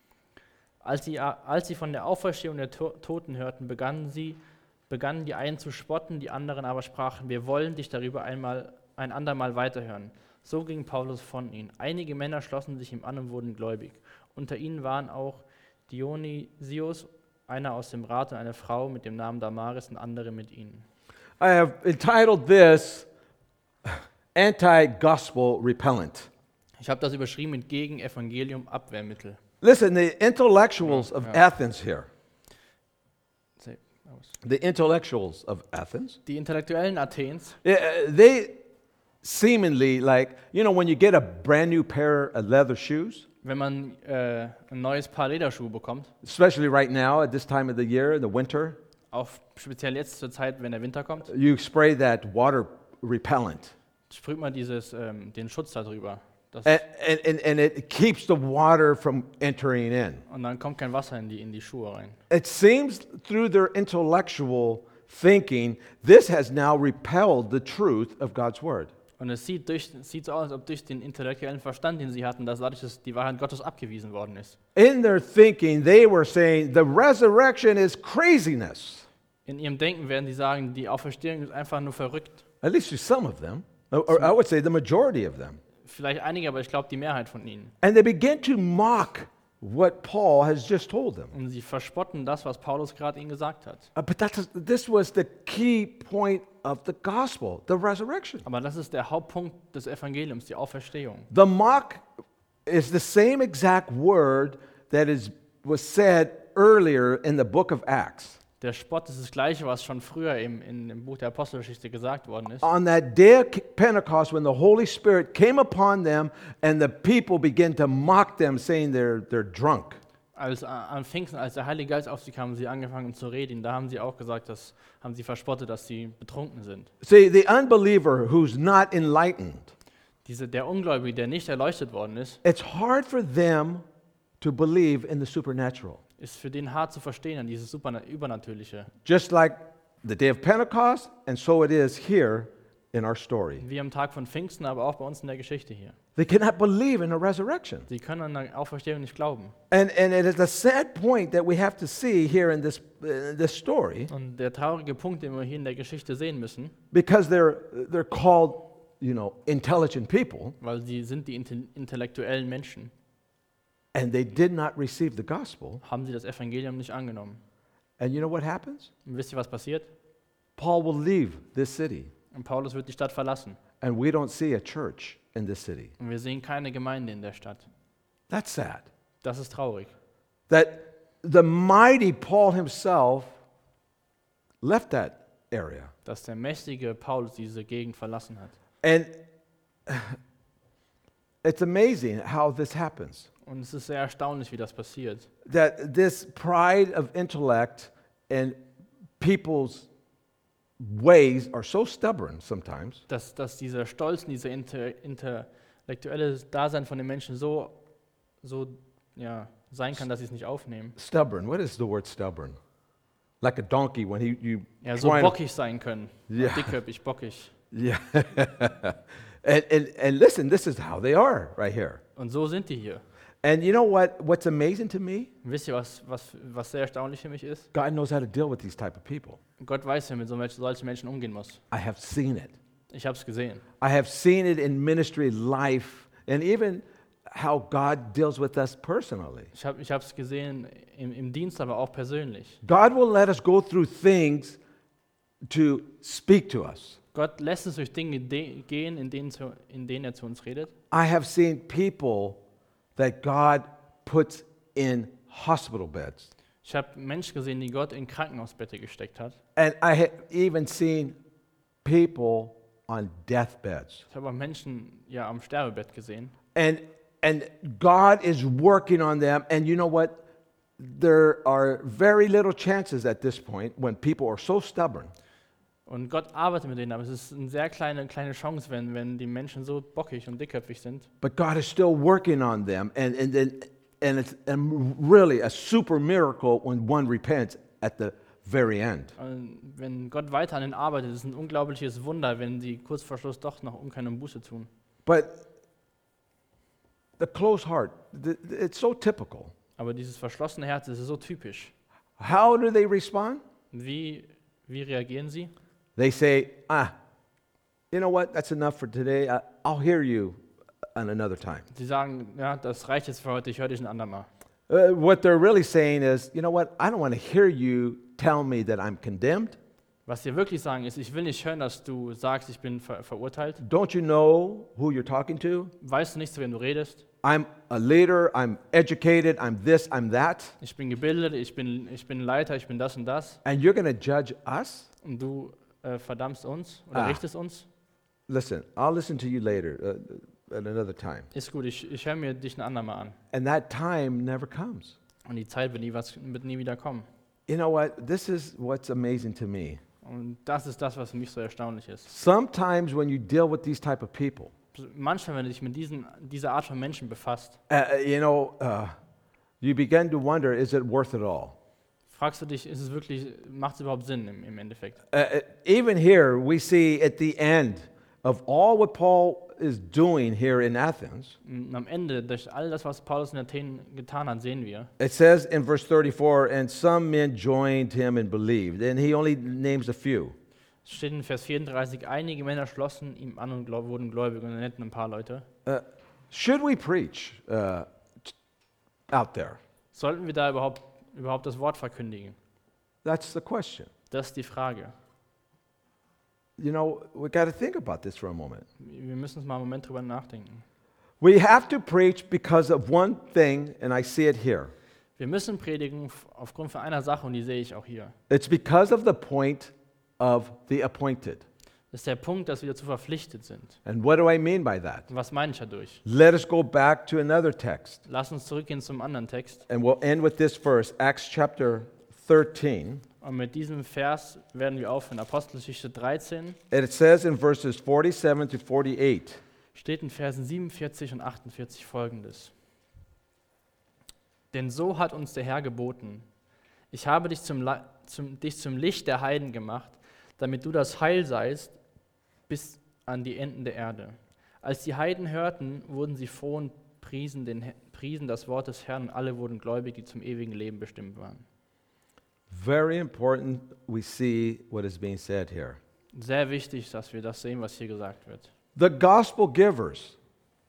Als sie, als sie von der Auferstehung der To- Toten hörten, begannen sie, begannen die einen zu spotten, die anderen aber sprachen, wir wollen dich darüber einmal, ein andermal weiterhören. So ging Paulus von ihnen. Einige Männer schlossen sich ihm an und wurden gläubig. Unter ihnen waren auch Dionysius, einer aus dem Rat, und eine Frau mit dem Namen Damaris und andere mit ihnen. I have entitled this Anti-Gospel Repellent. Ich habe das überschrieben mit Gegen-Evangelium Abwehrmittel. Listen, the intellectuals of Yeah. Athens here, Se- aus. the intellectuals of Athens, Die Intellektuellen Athens, yeah, they seemingly like, you know, when you get a brand new pair of leather shoes, wenn man äh, ein neues Paar Lederschuhe bekommt, especially right now at this time of the year, in the winter, auch speziell jetzt zur Zeit, wenn der Winter kommt, you spray that water repellent. sprüht man dieses, ähm, den Schutz darüber. Das, And, and, and, and it keeps the water from entering in. und dann kommt kein Wasser in die, in die Schuhe rein. It seems through their intellectual thinking, this has now repelled the truth of God's word. Und es sieht, durch, sieht so aus, als ob durch den intellektuellen Verstand, den sie hatten, dass dadurch dass die Wahrheit Gottes abgewiesen worden ist. In their thinking, they were saying the resurrection is craziness. In ihrem Denken werden sie sagen, die Auferstehung ist einfach nur verrückt. At least to some of them, or, or I would say the majority of them. Vielleicht einige, aber ich glaube die Mehrheit von ihnen. And they begin to mock what Paul has just told them. Und sie verspotten das, was Paulus gerade ihnen gesagt hat. Uh, but that's, this was the key point of the gospel, the resurrection. Aber das ist der Hauptpunkt des Evangeliums, die Auferstehung. The mock is the same exact word that is, was said earlier in the book of Acts. Der Spott ist das Gleiche, was schon früher im, in, im Buch der Apostelgeschichte gesagt worden ist. On that day of Pentecost, when the Holy Spirit came upon them and the people began to mock them, saying they're, they're drunk. Als äh, am Pfingsten, als der Heilige Geist auf sie kam, haben sie angefangen zu reden. Da haben sie auch gesagt, dass haben sie verspottet, dass sie betrunken sind. See, the unbeliever who's not enlightened, Diese, der Ungläubige, der nicht erleuchtet worden ist, it's hard for them to believe in the supernatural. ist für den hart zu verstehen, an dieses Super Übernatürliche. Just like the day of Pentecost, and so it is here in our story. Wie am Tag von Pfingsten, aber auch bei uns in der Geschichte hier. They cannot believe in a resurrection. Sie können an der Auferstehung nicht glauben. And, and it is a sad point that we have to see here in this, in this story, Und der traurige Punkt, den wir hier in der Geschichte sehen müssen, because they're, they're called, you know, intelligent people, weil sie sind die inte- intellektuellen Menschen, and they did not receive the gospel. haben sie das Evangelium nicht angenommen. And you know what happens? Und wisst ihr, was passiert? Paul will leave this city, Und Paulus wird die Stadt verlassen. and we don't see a church in this city. Und wir sehen keine Gemeinde in der Stadt. That's sad. Das ist traurig. That the mighty Paul himself left that area. Dass der mächtige Paulus diese Gegend verlassen hat. And it's amazing how this happens. Und es ist sehr erstaunlich, wie das passiert. That this pride of intellect and people's ways are so stubborn sometimes Dass, dass dieser Stolz und dieser inter, intellektuelle Dasein von den Menschen so, so ja, sein kann, dass sie es nicht aufnehmen. stubborn. What is the word stubborn? Like a donkey when he you Ja, so trying to- bockig sein können. Ja. Dickköpfig, bockig. yeah. and, and and listen, this is how they are right here. Und so sind die hier. And you know what? What's amazing to me? Und wisst ihr, was, was, was sehr erstaunlich für mich ist? God knows how to deal with these type of people. Gott weiß, wie man mit so welch- solchen Menschen umgehen muss. I have seen it. Ich habe es gesehen. I have seen it in ministry life, and even how God deals with us personally. Ich habe es gesehen im, im Dienst, aber auch persönlich. God will let us go through things to speak to us. Gott lässt uns durch Dinge de gehen, in denen, zu, in denen er zu uns redet. I have seen people that God puts in hospital beds. Ich habe Menschen gesehen, die Gott in Krankenhausbette gesteckt hat. And I have even seen people on deathbeds. Ich habe auch Menschen ja am Sterbebett gesehen. And and God is working on them. And you know what? There are very little chances at this point when people are so stubborn Und Gott arbeitet mit denen, aber es ist eine sehr kleine, kleine Chance, wenn, wenn die Menschen so bockig und dickköpfig sind. but God is still working on them, and and then and it's and really a super miracle when one repents at the very end. Und wenn Gott weiter an ihnen arbeitet, ist es ein unglaubliches Wunder, wenn sie kurz vor Schluss doch noch umkehren und Buße tun. But the closed heart, th- th- it's so typical. Aber dieses verschlossene Herz, das ist so typisch. How do they respond? Wie, wie reagieren sie? They say, ah, you know what? That's enough for today. I, I'll hear you on another time. Sie sagen, ja, das reicht jetzt für heute, ich höre dich ein andermal. Uh, what they're really saying is, you know what? I don't want to hear you tell me that I'm condemned. Was sie wirklich sagen ist, ich will nicht hören, dass du sagst, ich bin ver verurteilt. Don't you know who you're talking to? Weißt du nicht, zu wem du redest? I'm a leader. I'm educated. I'm this. I'm that. Ich bin gebildet, ich bin, ich bin Leiter, ich bin das und das. And you're going to judge us? Und du äh, verdammst uns oder Ah. richtest uns? Listen, I'll listen to you later uh, at another time. Ist gut, ich, ich höre mir dich ein andermal an. And that time never comes. Und die Zeit wird nie, was, wird nie wieder kommen. You know what? This is what's amazing to me. Und das ist das, was für mich so erstaunlich ist. Sometimes when you deal with these type of people, Manchmal, wenn du dich mit diesen, dieser Art von Menschen befasst, uh, you know, uh, you begin to wonder, is it worth it all? fragst du dich, ist es wirklich, macht es überhaupt Sinn im, im Endeffekt? Uh, uh, even here, we see at the end of all what Paul is doing here in Athens, Und am Ende, durch all das, was Paulus in Athen getan hat, sehen wir, it says in verse thirty-four, and some men joined him and believed. And he only names a few. es steht in Vers vierunddreißig, einige Männer schlossen ihm an und glaub, wurden gläubig und er nennt ein paar Leute. Uh, should we preach uh, t- out there? Sollten wir da überhaupt, überhaupt das Wort verkündigen? That's the question. Das ist die Frage. You know, we got to think about this for a moment. Wir müssen uns mal einen Moment drüber nachdenken. We have to preach because of one thing, and I see it here. Wir müssen predigen f- aufgrund von einer Sache und die sehe ich auch hier. It's because of the point of the appointed. Das ist der Punkt, dass wir dazu verpflichtet sind. And what do I mean by that? Und was meine ich dadurch? Let us go back to another text, Lass uns zurückgehen zum anderen Text. and we'll end with this verse, Acts chapter thirteen. Und mit diesem Vers werden wir aufhören. Apostelgeschichte dreizehn And it says in verses forty-seven to forty-eight, steht in Versen siebenundvierzig und achtundvierzig folgendes. Denn so hat uns der Herr geboten: Ich habe dich zum, Le zum, dich zum Licht der Heiden gemacht, damit du das Heil seist bis an die Enden der Erde. Als die Heiden hörten, wurden sie froh und priesen, den, priesen das Wort des Herrn und alle wurden gläubig, die zum ewigen Leben bestimmt waren. Very important we see what is being said here. Sehr wichtig, dass wir das sehen, was hier gesagt wird. The gospel givers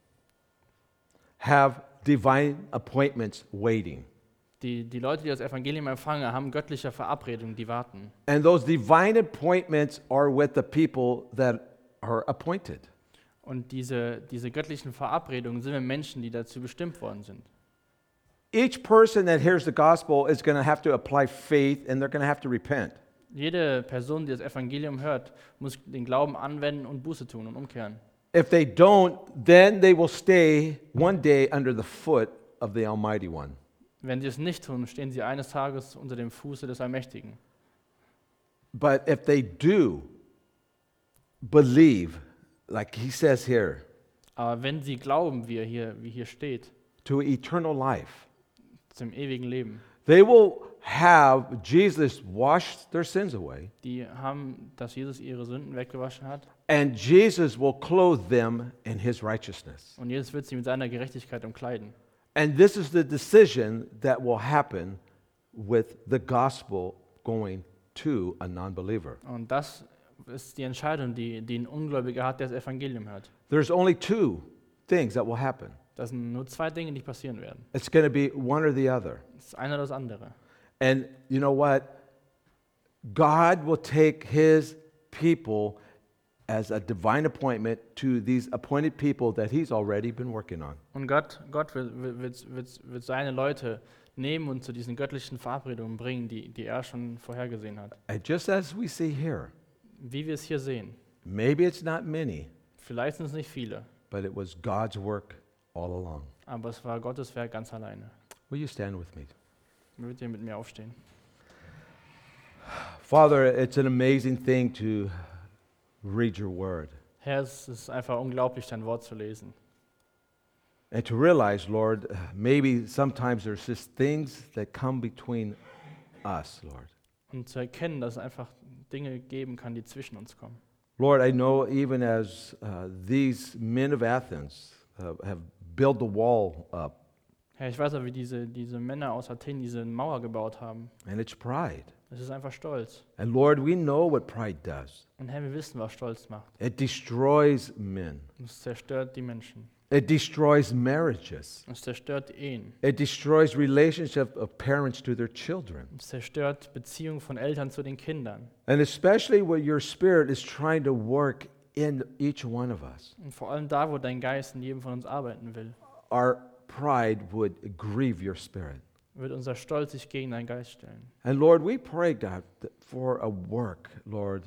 have divine appointments waiting. Die, die Leute, die das Evangelium empfangen, haben göttliche Verabredungen, die warten. And those divine appointments are with the people that are appointed. Und diese, diese göttlichen Verabredungen sind mit Menschen, die dazu bestimmt worden sind. Each person that hears the gospel is going to have to apply faith and they're going to have to repent. Jede Person, die das Evangelium hört, muss den Glauben anwenden und Buße tun und umkehren. If they don't, then they will stay one day under the foot of the Almighty One. Wenn sie es nicht tun, stehen sie eines Tages unter dem Fuße des Allmächtigen. But if they do believe, like he says here, Aber wenn sie glauben, wie, er hier, wie hier steht, to eternal life, zum ewigen Leben, they will have Jesus wash their sins away, die haben, dass Jesus ihre Sünden weggewaschen hat and Jesus will clothe them in his righteousness. und Jesus wird sie mit seiner Gerechtigkeit umkleiden. And this is the decision that will happen with the gospel going to a non-believer. Und das ist die Entscheidung, die, die ein Ungläubiger hat, der das Evangelium hört. There's only two things that will happen. Das sind nur zwei Dinge, die passieren werden. It's going to be one or the other. Das eine oder das andere. And you know what? God will take his people as a divine appointment to these appointed people that he's already been working on. Und Gott, Gott wird, wird, wird, wird seine Leute nehmen und zu diesen göttlichen Verabredungen bringen, die, die er schon vorhergesehen hat. And just as we see here, Wie wir es hier sehen. maybe it's not many, Vielleicht sind es nicht viele, but it was God's work all along. aber es war Gottes Werk ganz alleine. Will you stand with me? Würdet ihr mit mir aufstehen? Father, it's an amazing thing to read your word Herr, es ist einfach unglaublich, dein Wort zu lesen. and to realize, Lord, uh, maybe sometimes there's just things that come between us, Lord. Und zu erkennen, dass es einfach Dinge geben kann, die zwischen uns kommen. Lord, I know even as uh, these men of Athens uh, have built the wall up, Herr, ich weiß auch, wie diese, diese Männer aus Athen diese Mauer gebaut haben. and it's pride. Es ist einfach Stolz. And Lord, we know what pride does. Und Herr, wir wissen, was Stolz macht. It destroys men. Es zerstört die Menschen. It destroys marriages. Es zerstört die Ehen. It destroys relationship of parents to their children. Es zerstört Beziehungen von Eltern zu den Kindern. And especially where your spirit is trying to work in each one of us. Und vor allem da, wo dein Geist in jedem von uns arbeiten will, Our pride would grieve your spirit. wird unser Stolz sich gegen deinen Geist stellen. And Lord, we pray, God, th- for a work, Lord,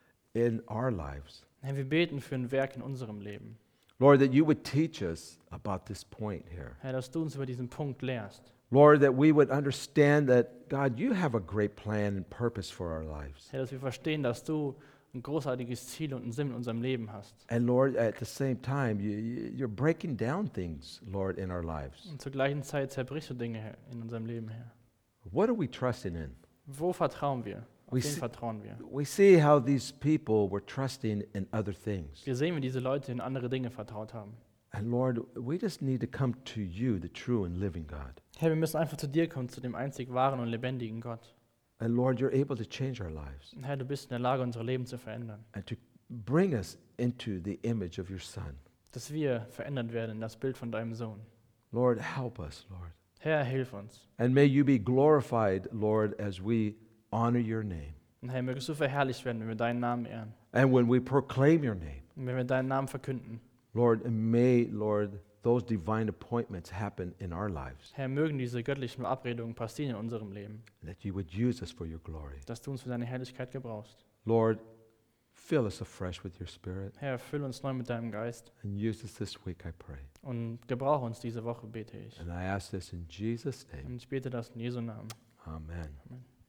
in our lives. Herr, wir beten für ein Werk in unserem Leben. Lord, that you would teach us about this point here. Herr, dass du uns über diesen Punkt lehrst. Lord, that we would understand that, God, you have a great plan and purpose for our lives. Herr, dass wir verstehen, dass du ein großartiges Ziel und einen Sinn in unserem Leben hast. And Lord, at the same time, you, you- you're breaking down things, Lord, in our lives. Und zur gleichen Zeit zerbrichst du Dinge Herr, in unserem Leben, Herr. What are we trusting in? Wo vertrauen wir? Auf We wen see- vertrauen wir? We see how these people were trusting in other things. Wir sehen, wie diese Leute in andere Dinge vertraut haben. And Lord, we just need to come to you, the true and living God. Herr, wir müssen einfach zu dir kommen, zu dem einzig wahren und lebendigen Gott. And Lord, you're able to change our lives Und Herr, du bist in der Lage, unser Leben zu verändern. and to bring us into the image of your Son. Dass wir verändert werden in das Bild von deinem Sohn. Lord, help us, Lord. Herr, hilf uns. And may you be glorified, Lord, as we honor your name. Und Herr, mögest du verherrlicht werden, wenn wir deinen Namen ehren. And when we proclaim your name, Und wenn wir deinen Namen verkünden. Lord, may, Lord, those divine appointments happen in our lives, Herr, mögen diese göttlichen Verabredungen passieren in unserem Leben. that you would use us for your glory. Dass du uns für deine Herrlichkeit gebrauchst. Lord, fill us afresh with your spirit Herr, füll uns neu mit deinem Geist. and use us this week, I pray. Und gebrauche uns diese Woche, bete ich. And I ask this in Jesus' name. Und ich bete das in Jesu Namen. Amen. Amen.